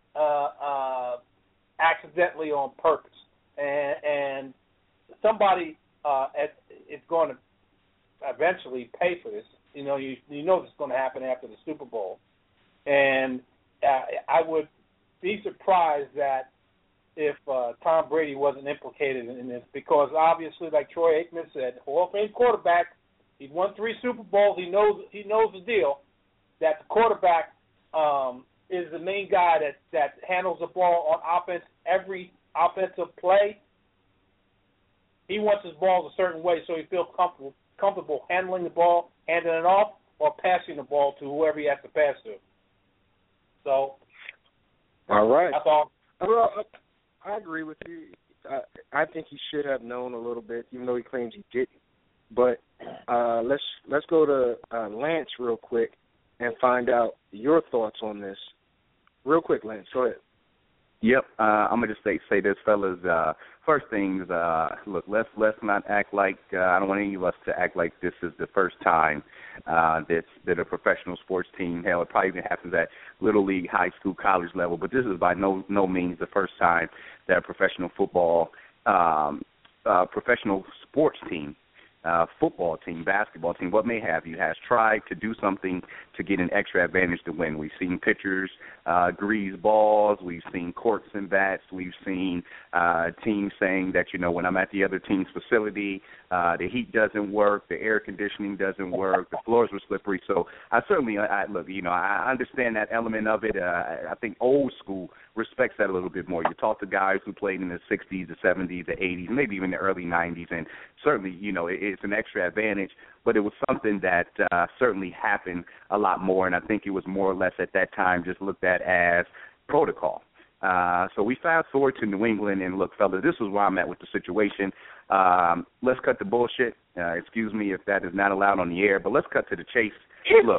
[SPEAKER 5] accidentally on purpose, and somebody is going to eventually pay for this. You know this is going to happen after the Super Bowl, and I would be surprised that if Tom Brady wasn't implicated in this, because obviously, like Troy Aikman said, Hall of Fame quarterback, he's won 3 Super Bowls. He knows the deal that the quarterback is the main guy that handles the ball on offense. Every offensive play, he wants his balls a certain way so he feels comfortable handling the ball, handing it off, or passing the ball to whoever he has to pass to. So,
[SPEAKER 4] all right.
[SPEAKER 5] That's all.
[SPEAKER 4] Well, I agree with you. I think he should have known a little bit, even though he claims he didn't. But let's go to Lance real quick and find out your thoughts on this. Real quick, Lance, go ahead.
[SPEAKER 6] Yep, I'm gonna just say this, fellas. First things, look, let's not act like I don't want any of us to act like this is the first time that a professional sports team. Hell, it probably even happens at little league, high school, college level. But this is by no means the first time that a professional professional sports team, football team, basketball team, what may have you, has tried to do something to get an extra advantage to win. We've seen pitchers grease balls. We've seen courts and bats. We've seen teams saying that, when I'm at the other team's facility, the heat doesn't work, the air conditioning doesn't work, the floors were slippery. So I certainly, look, I understand that element of it. I think old school respects that a little bit more. You talk to guys who played in the 60s, the 70s, the 80s, maybe even the early 90s, and certainly, it's an extra advantage, but it was something that certainly happened a lot more, and I think it was more or less at that time just looked at as protocol. So we fast forward to New England, and look, fellas, this is where I'm at with the situation. Let's cut the bullshit. Excuse me if that is not allowed on the air, but let's cut to the chase. Look,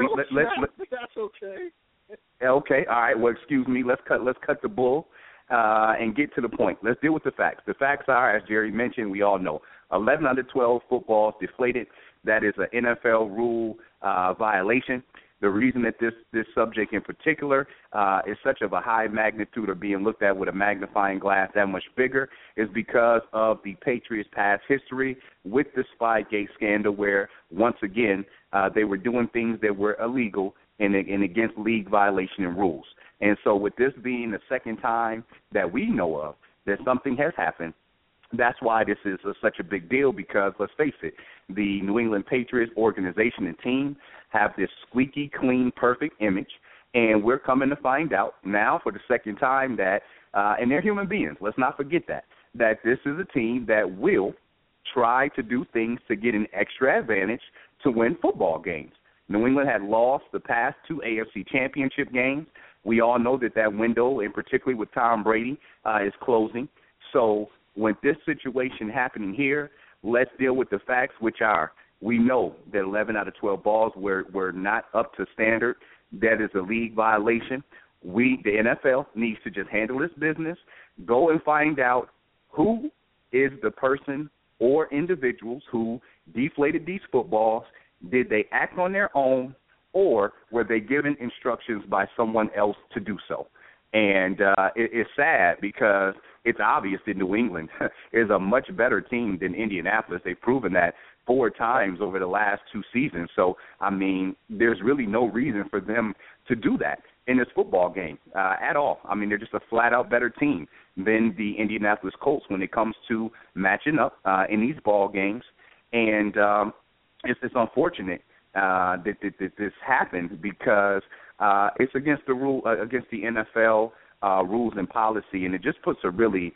[SPEAKER 4] that's okay.
[SPEAKER 6] Okay, all right. Well, excuse me. Let's cut the bull and get to the point. Let's deal with the facts. The facts are, as Jerry mentioned, we all know, 11 out of 12 footballs deflated. That is an NFL rule violation. The reason that this subject in particular is such of a high magnitude or being looked at with a magnifying glass that much bigger is because of the Patriots' past history with the Spygate scandal, where, once again, they were doing things that were illegal and against league violation and rules. And so with this being the second time that we know of that something has happened, that's why this is such a big deal, because, let's face it, the New England Patriots organization and team have this squeaky, clean, perfect image, and we're coming to find out now for the second time that, and they're human beings, let's not forget that this is a team that will try to do things to get an extra advantage to win football games. New England had lost the past 2 AFC championship games. We all know that window, and particularly with Tom Brady, is closing. So when this situation happening here, let's deal with the facts, which are, we know that 11 out of 12 balls were not up to standard. That is a league violation. The NFL needs to just handle this business, go and find out who is the person or individuals who deflated these footballs. Did they act on their own, or were they given instructions by someone else to do so? And it's sad because it's obvious that New England is a much better team than Indianapolis. They've proven that 4 times over the last 2 seasons. So, I mean, there's really no reason for them to do that in this football game at all. I mean, they're just a flat-out better team than the Indianapolis Colts when it comes to matching up in these ball games. And it's unfortunate that this happened, because it's against the rule, against the NFL rules and policy, and it just puts a really,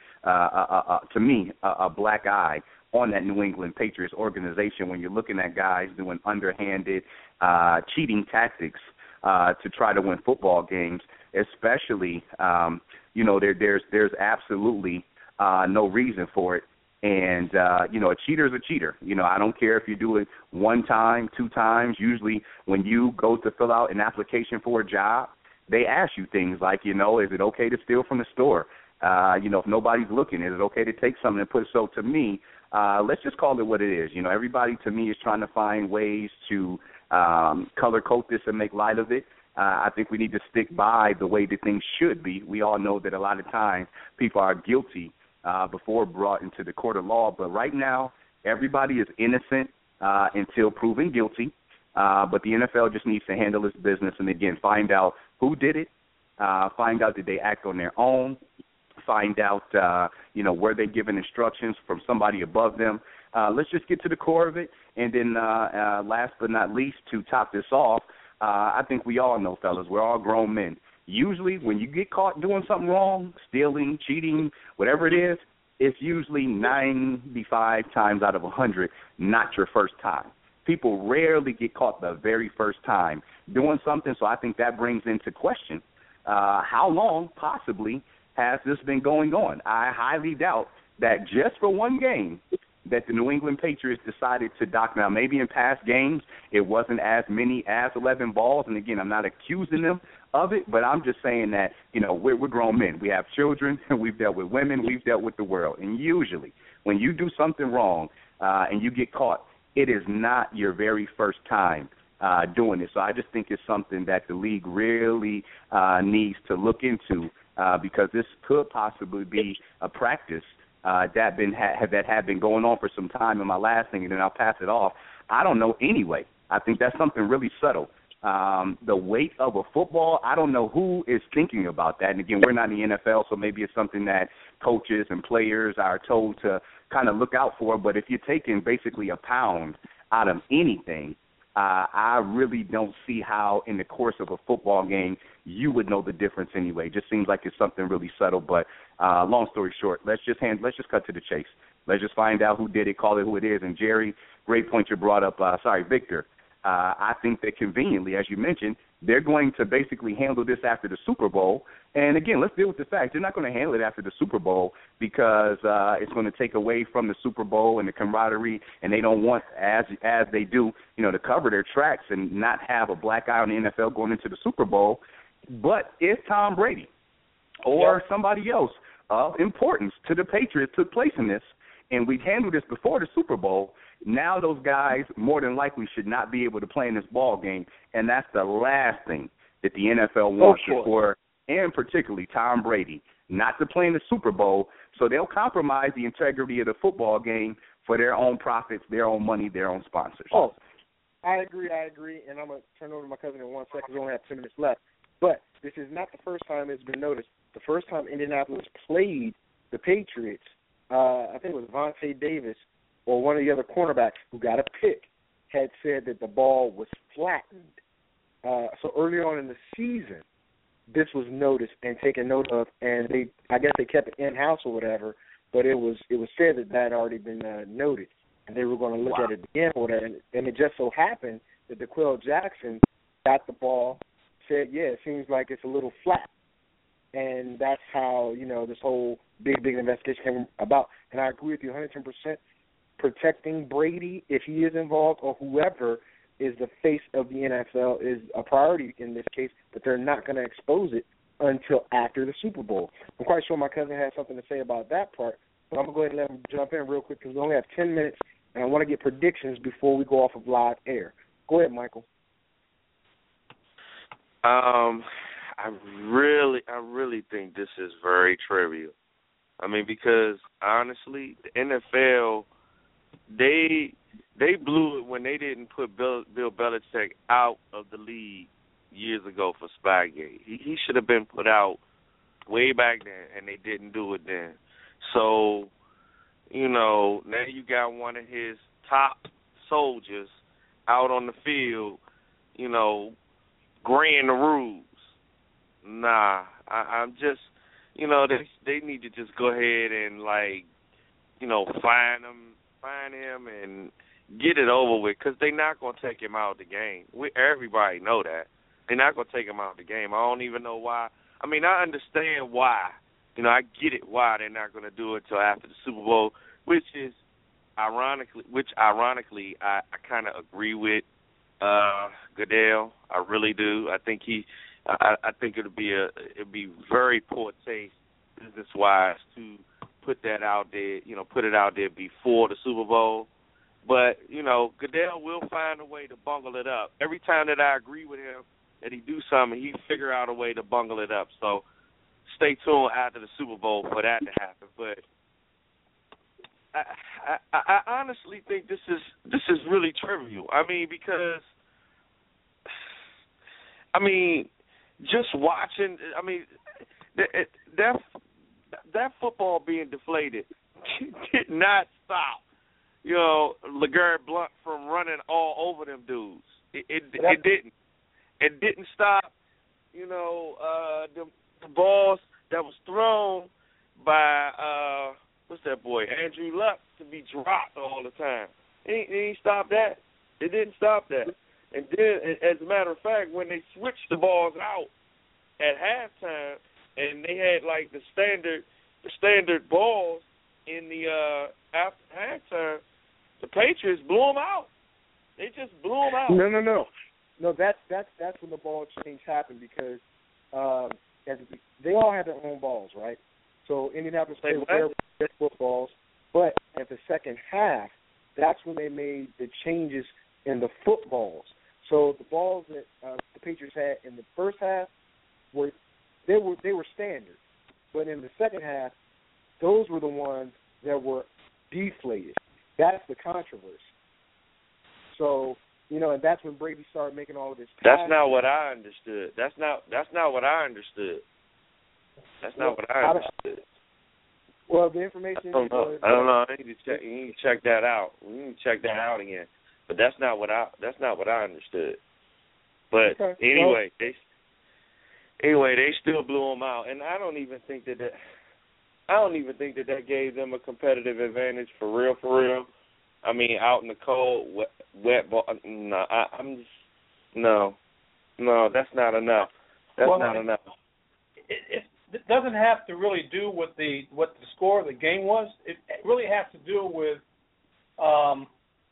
[SPEAKER 6] to me, a black eye on that New England Patriots organization when you're looking at guys doing underhanded, cheating tactics to try to win football games, especially, there's absolutely no reason for it. And, a cheater is a cheater. I don't care if you do it 1 time, 2 times. Usually when you go to fill out an application for a job, they ask you things like, is it okay to steal from the store? If nobody's looking, is it okay to take something and put it? So to me, let's just call it what it is. Everybody to me is trying to find ways to color code this and make light of it. I think we need to stick by the way that things should be. We all know that a lot of times people are guilty before brought into the court of law. But right now, everybody is innocent until proven guilty. But the NFL just needs to handle its business and, again, find out who did it, find out did they act on their own, find out, were they given instructions from somebody above them. Let's just get to the core of it. And then last but not least, to top this off, I think we all know, fellas, we're all grown men. Usually when you get caught doing something wrong, stealing, cheating, whatever it is, it's usually 95 times out of 100 not your first time. People rarely get caught the very first time doing something, so I think that brings into question how long possibly has this been going on. I highly doubt that just for one game that the New England Patriots decided to dock. Now, maybe in past games it wasn't as many as 11 balls, and again, I'm not accusing them of it, but I'm just saying that, we're grown men. We have children, we've dealt with women, we've dealt with the world, and usually when you do something wrong and you get caught, it is not your very first time doing it. So I just think it's something that the league really needs to look into because this could possibly be a practice that had been going on for some time. And my last thing, and then I'll pass it off, I don't know anyway. I think that's something really subtle. The weight of a football, I don't know who is thinking about that. And, again, we're not in the NFL, so maybe it's something that coaches and players are told to kind of look out for. But if you're taking basically a pound out of anything, I really don't see how in the course of a football game you would know the difference anyway. It just seems like it's something really subtle. But long story short, let's just cut to the chase. Let's just find out who did it, call it who it is. And, Jerry, great point you brought up. Victor. I think that conveniently, as you mentioned, they're going to basically handle this after the Super Bowl. And, again, let's deal with the fact. They're not going to handle it after the Super Bowl because it's going to take away from the Super Bowl and the camaraderie, and they don't want, as they do, to cover their tracks and not have a black eye on the NFL going into the Super Bowl. But if Tom Brady or somebody else of importance to the Patriots took place in this, and we handled this before the Super Bowl, now those guys more than likely should not be able to play in this ball game, and that's the last thing that the NFL wants for, and particularly Tom Brady, not to play in the Super Bowl, so they'll compromise the integrity of the football game for their own profits, their own money, their own sponsors.
[SPEAKER 4] Oh, I agree, and I'm going to turn over to my cousin in 1 second. We only have 2 minutes left. But this is not the first time it's been noticed. The first time Indianapolis played the Patriots, I think it was Vontae Davis or one of the other cornerbacks who got a pick, had said that the ball was flattened. So early on in the season, this was noticed and taken note of, and I guess they kept it in-house or whatever, but it was said that had already been noted, and they were going to look at it again for that. And it just so happened that DeQuell Jackson got the ball, said, it seems like it's a little flat. And that's how, this whole big investigation came about. And I agree with you 110%. Protecting Brady, if he is involved, or whoever is the face of the NFL, is a priority in this case, but they're not going to expose it until after the Super Bowl. I'm quite sure my cousin has something to say about that part, but I'm going to go ahead and let him jump in real quick because we only have 10 minutes, and I want to get predictions before we go off of live air. Go ahead, Michael.
[SPEAKER 10] I really think this is very trivial. I mean, because honestly, the NFL, they blew it when they didn't put Bill Belichick out of the league years ago for Spygate. He should have been put out way back then, and they didn't do it then. So, now you got one of his top soldiers out on the field, graying the rules. Nah, I'm just, they need to just go ahead and, find him and get it over with, because they're not going to take him out of the game. Everybody know that. They're not going to take him out of the game. I don't even know why. I mean, I understand why. I get it why they're not going to do it until after the Super Bowl, which ironically I kind of agree with Goodell. I really do. I think I think it'd be very poor taste business wise to put that out there, put it out there before the Super Bowl. But, Goodell will find a way to bungle it up. Every time that I agree with him that he do something, he figure out a way to bungle it up. So stay tuned after the Super Bowl for that to happen. But I honestly think this is really trivial. I mean, because just watching, that football being deflated did not stop, LeGarrette Blount from running all over them dudes. It didn't. It didn't stop, the balls that was thrown by what's that boy, Andrew Luck, to be dropped all the time. It didn't stop that. It didn't stop that. And then, as a matter of fact, when they switched the balls out at halftime, and they had like the standard balls in the after halftime, the Patriots blew them out. They just blew them out.
[SPEAKER 4] No. That's when the ball change happened because they all had their own balls, right? So Indianapolis played their footballs, but at the second half, that's when they made the changes in the footballs. So the balls that the Patriots had in the first half were standard, but in the second half, those were the ones that were deflated. That's the controversy. So and that's when Brady started making all of this.
[SPEAKER 10] That's not what I understood. That's not what I understood. That's not what I understood.
[SPEAKER 4] Well, the information.
[SPEAKER 10] I don't know. I need to check that out. We need to check that out again. But that's not what I understood. But
[SPEAKER 4] okay.
[SPEAKER 10] Anyway, they still blew them out, and I don't even think that gave them a competitive advantage for real. I mean, out in the cold, wet ball. No, that's not enough. That's not enough.
[SPEAKER 5] It doesn't have to really do with what the score of the game was. It really has to do with following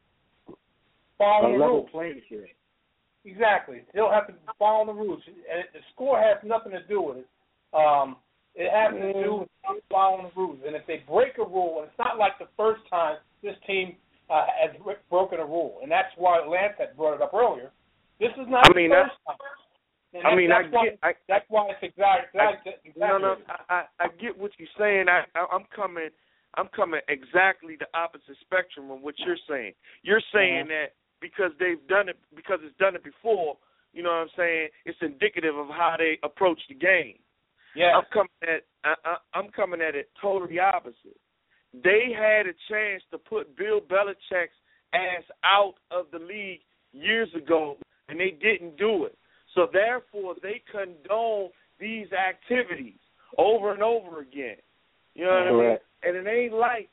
[SPEAKER 5] the rules.
[SPEAKER 4] Playing field.
[SPEAKER 5] Exactly. They'll have to follow the rules. And the score has nothing to do with it. It has to do with following the rules. And if they break a rule, and it's not like the first time this team has broken a rule, and that's why Lance had brought it up earlier. This is not the first time. That's why it's exactly.
[SPEAKER 10] No, I get what you're saying. I'm coming exactly the opposite spectrum of what you're saying. You're saying that because they've done it, because it's done it before. You know what I'm saying? It's indicative of how they approach the game.
[SPEAKER 5] Yeah.
[SPEAKER 10] I'm coming at it totally opposite. They had a chance to put Bill Belichick's ass out of the league years ago, and they didn't do it. So therefore, they condone these activities over and over again. You know what I mean? And it ain't like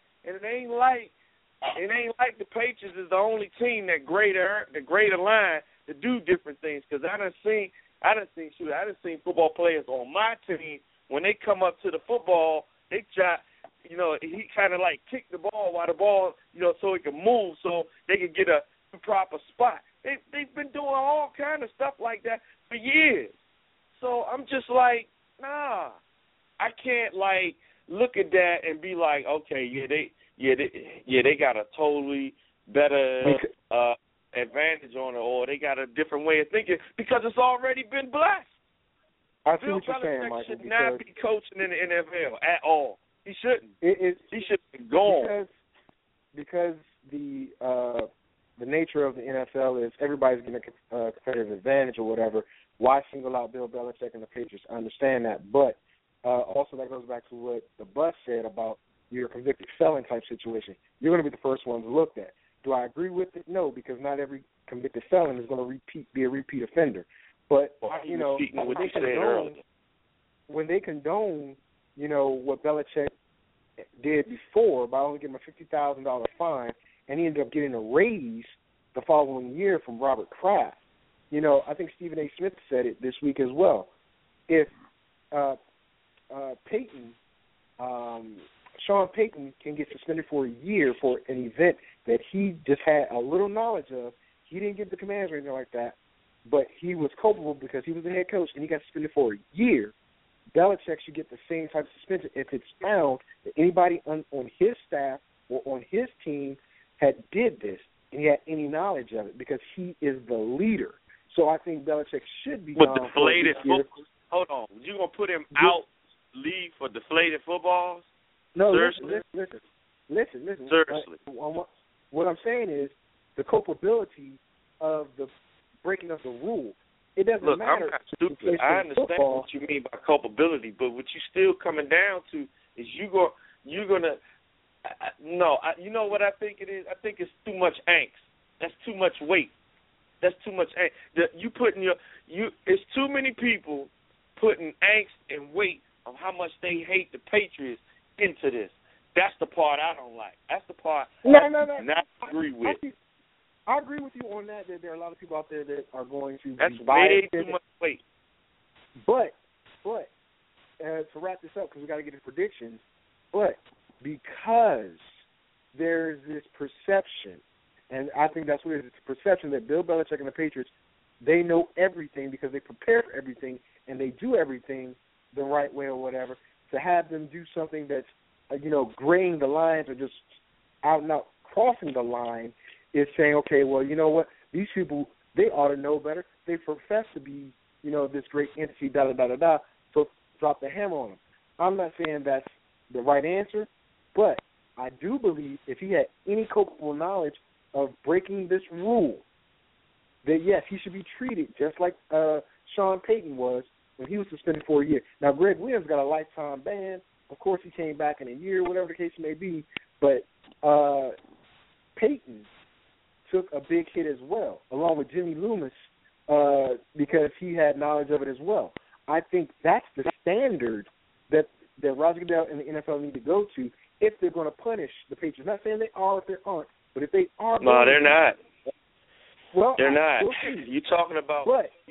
[SPEAKER 10] the Patriots is the only team that grade a line to do different things. Because I done seen football players on my team when they come up to the football, they try. He kind of like kick the ball while the ball, so it can move, so they can get a proper spot. They've been doing all kind of stuff like that for years. So I'm just like, nah, I can't like look at that and be like, okay, they got a totally better advantage on it, or they got a different way of thinking because it's already been blessed.
[SPEAKER 4] I see
[SPEAKER 10] Bill
[SPEAKER 4] what you're saying,
[SPEAKER 10] Belichick
[SPEAKER 4] Michael.
[SPEAKER 10] should not be coaching in the NFL at all. He shouldn't. He should be gone.
[SPEAKER 4] Because the nature of the NFL is everybody's getting a competitive advantage or whatever. Why single out Bill Belichick and the Patriots? I understand that. But also that goes back to what the Bus said about your convicted felon type situation. You're going to be the first ones looked at. Do I agree with it? No, because not every convicted felon is going to be a repeat offender. But, when they condone, what Belichick did before by only giving him a $50,000 fine, and he ended up getting a raise the following year from Robert Kraft. I think Stephen A. Smith said it this week as well. If Peyton Sean Payton can get suspended for a year for an event that he just had a little knowledge of. He didn't get the commands or anything like that, but he was culpable because he was the head coach and he got suspended for a year. Belichick should get the same type of suspension if it's found that anybody on his staff or on his team had did this and he had any knowledge of it because he is the leader. So I think Belichick should be gone.
[SPEAKER 10] Deflated football? Hold on. You going to put him out league for deflated footballs?
[SPEAKER 4] No,
[SPEAKER 10] seriously?
[SPEAKER 4] Listen.
[SPEAKER 10] Seriously.
[SPEAKER 4] What I'm saying is the culpability of the breaking of the rule. It doesn't matter.
[SPEAKER 10] I'm not stupid. I understand what you mean by culpability, but what you still coming down to is you're gonna. No, you know what I think it is? I think it's too much angst. That's too much weight. That's too much angst. It's too many people putting angst and weight of how much they hate the Patriots into this. That's the part I don't like. That's the part I do not agree with.
[SPEAKER 4] I agree with you on that there are a lot of people out there that are going to
[SPEAKER 10] That's
[SPEAKER 4] be biased.
[SPEAKER 10] way too much weight.
[SPEAKER 4] But to wrap this up, because we got to get to predictions, but because there's this perception, and I think that's what it is, it's a perception that Bill Belichick and the Patriots, they know everything because they prepare for everything and they do everything the right way or whatever. To have them do something that's, graying the lines or just out and out crossing the line is saying, okay, well, you know what? These people, they ought to know better. They profess to be, this great entity, da-da-da-da-da, so drop the hammer on them. I'm not saying that's the right answer, but I do believe if he had any culpable knowledge of breaking this rule, that, yes, he should be treated just like Sean Payton was when he was suspended for a year. Now, Greg Williams got a lifetime ban. Of course, he came back in a year, whatever the case may be, but Payton took a big hit as well, along with Jimmy Loomis, because he had knowledge of it as well. I think that's the standard that Roger Goodell and the NFL need to go to if they're going to punish the Patriots. Not saying they are if they aren't, but if they are,
[SPEAKER 10] no, they're not.
[SPEAKER 4] Well,
[SPEAKER 10] they're not.
[SPEAKER 4] We'll
[SPEAKER 10] You talking about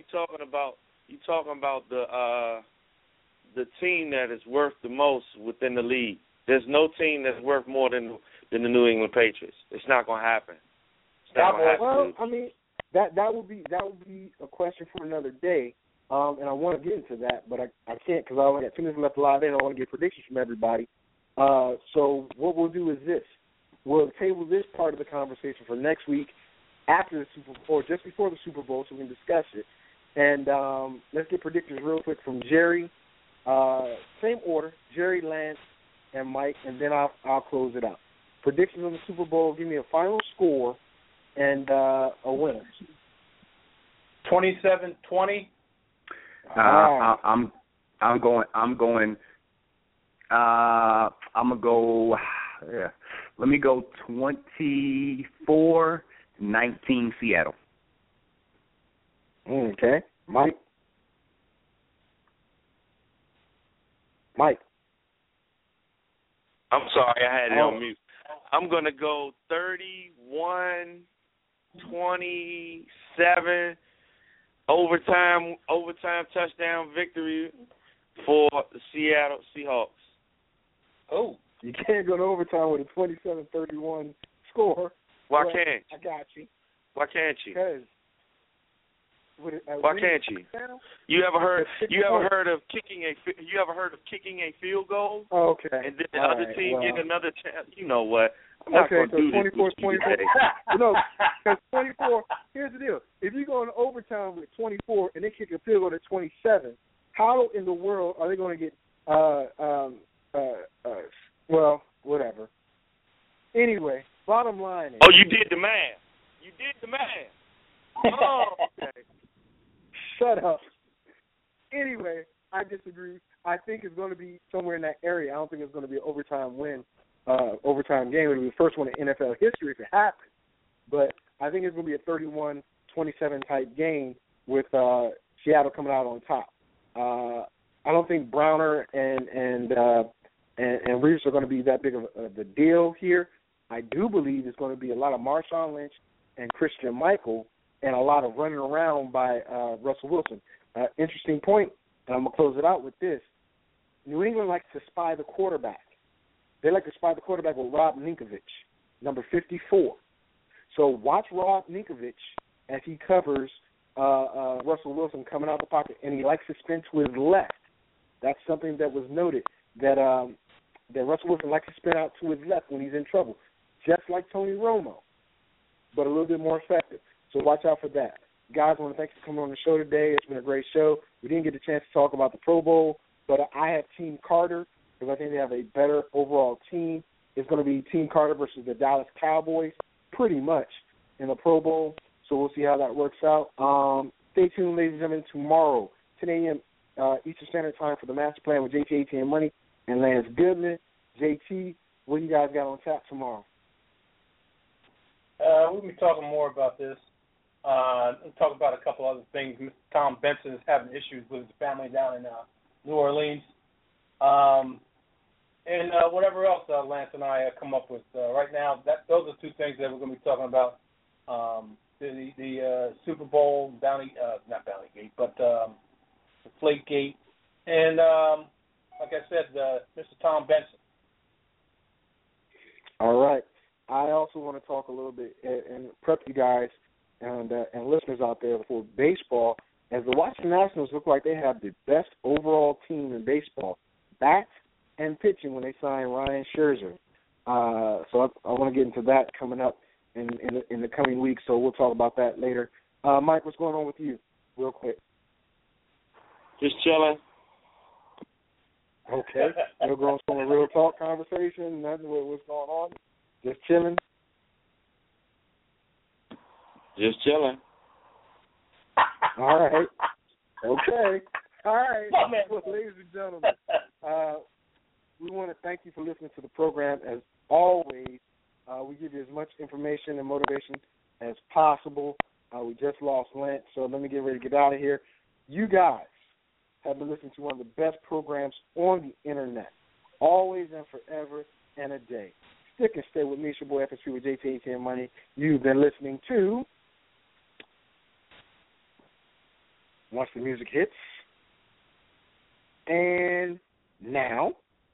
[SPEAKER 10] the team that is worth the most within the league. There's no team that's worth more than the New England Patriots. It's not going to happen.
[SPEAKER 4] Well, I mean, that would be a question for another day, and I want to get into that, but I can't because I only got 2 minutes left live, and I want to get predictions from everybody. So what we'll do is this: we'll table this part of the conversation for next week, after the Super Bowl, or just before the Super Bowl, so we can discuss it. And let's get predictions real quick from Jerry. Same order: Jerry, Lance, and Mike, and then I'll close it out. Predictions on the Super Bowl. Give me a final score and a winner.
[SPEAKER 5] 27-20.
[SPEAKER 6] I'm going. Yeah. Let me go 24-19 Seattle.
[SPEAKER 4] Okay, Mike.
[SPEAKER 10] I'm sorry, I had it on mute. I'm going to go 31-27, overtime touchdown victory for the Seattle Seahawks.
[SPEAKER 4] Oh, you can't go to overtime with a 27-31 score.
[SPEAKER 10] Why can't you?
[SPEAKER 4] I got you.
[SPEAKER 10] Why can't you?
[SPEAKER 4] Why
[SPEAKER 10] can't you? You ever heard of kicking a field goal?
[SPEAKER 4] Oh, okay.
[SPEAKER 10] And then the other team get another chance. You know what? I'm not going to do this.
[SPEAKER 4] 24. No, because 24. Here's the deal: if you go into overtime with 24 and they kick a field goal at 27, how in the world are they going to get? Well, whatever. Anyway, bottom line is.
[SPEAKER 10] Oh, you did the math. Oh, okay.
[SPEAKER 4] Shut up. Anyway, I disagree. I think it's going to be somewhere in that area. I don't think it's going to be an overtime win, overtime game. It'll be the first one in NFL history if it happens. But I think it's going to be a 31-27 type game with Seattle coming out on top. I don't think Browner and Reeves are going to be that big of the deal here. I do believe it's going to be a lot of Marshawn Lynch and Christian Michael and a lot of running around by Russell Wilson. Interesting point, and I'm going to close it out with this. New England likes to spy the quarterback. they like to spot the quarterback with Rob Ninkovich, number 54. So watch Rob Ninkovich as he covers Russell Wilson coming out the pocket, and he likes to spin to his left. That's something that was noted, that Russell Wilson likes to spin out to his left when he's in trouble, just like Tony Romo, but a little bit more effective. So watch out for that. Guys, I want to thank you for coming on the show today. It's been a great show. We didn't get a chance to talk about the Pro Bowl, but I have Team Carter because I think they have a better overall team. It's going to be Team Carter versus the Dallas Cowboys pretty much in the Pro Bowl, so we'll see how that works out. Stay tuned, ladies and gentlemen, tomorrow, 10 a.m. Eastern Standard Time for the Master Plan with JT ATM Money and Lance Goodman. JT, what do you guys got on tap tomorrow?
[SPEAKER 5] We'll be talking more about this. We'll talk about a couple other things. Mr. Tom Benson is having issues with his family down in New Orleans. And whatever else Lance and I come up with right now, those are two things that we're going to be talking about. The Super Bowl, not Bountygate, but Deflategate. And like I said, Mr. Tom Benson.
[SPEAKER 4] All right. I also want to talk a little bit and prep you guys and listeners out there for baseball, as the Washington Nationals look like they have the best overall team in baseball, bats and pitching, when they sign Ryan Scherzer. So I want to get into that coming up in the coming weeks, so we'll talk about that later. Mike, what's going on with you, real quick?
[SPEAKER 10] Just chilling.
[SPEAKER 4] Okay. We're going from a real talk conversation, nothing what's going on. Just chilling?
[SPEAKER 10] Just chilling.
[SPEAKER 4] All right. Okay. All right. Well, ladies and gentlemen, we want to thank you for listening to the program. As always, we give you as much information and motivation as possible. We just lost Lance, so let me get ready to get out of here. You guys have been listening to one of the best programs on the Internet, always and forever and a day. Stick and stay with me. It's your boy FSP with JT ATM Money. You've been listening to Once the Music Hits. And now,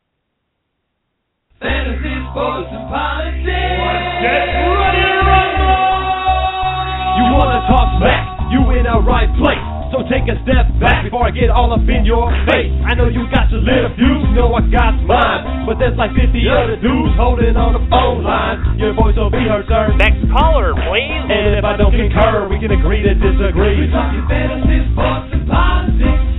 [SPEAKER 1] Fantasy, sports, and politics.
[SPEAKER 2] Get ready to rumble! You want to talk smack? You in the right place. So take a step back before I get all up in your face. I know you got your little views, you know I got mine, but there's like 50 other dudes holding on the phone line. Your voice will be heard, sir.
[SPEAKER 13] Next caller, please.
[SPEAKER 2] And if I don't concur, we can agree to disagree.
[SPEAKER 1] We're talking fantasy, sports, and politics.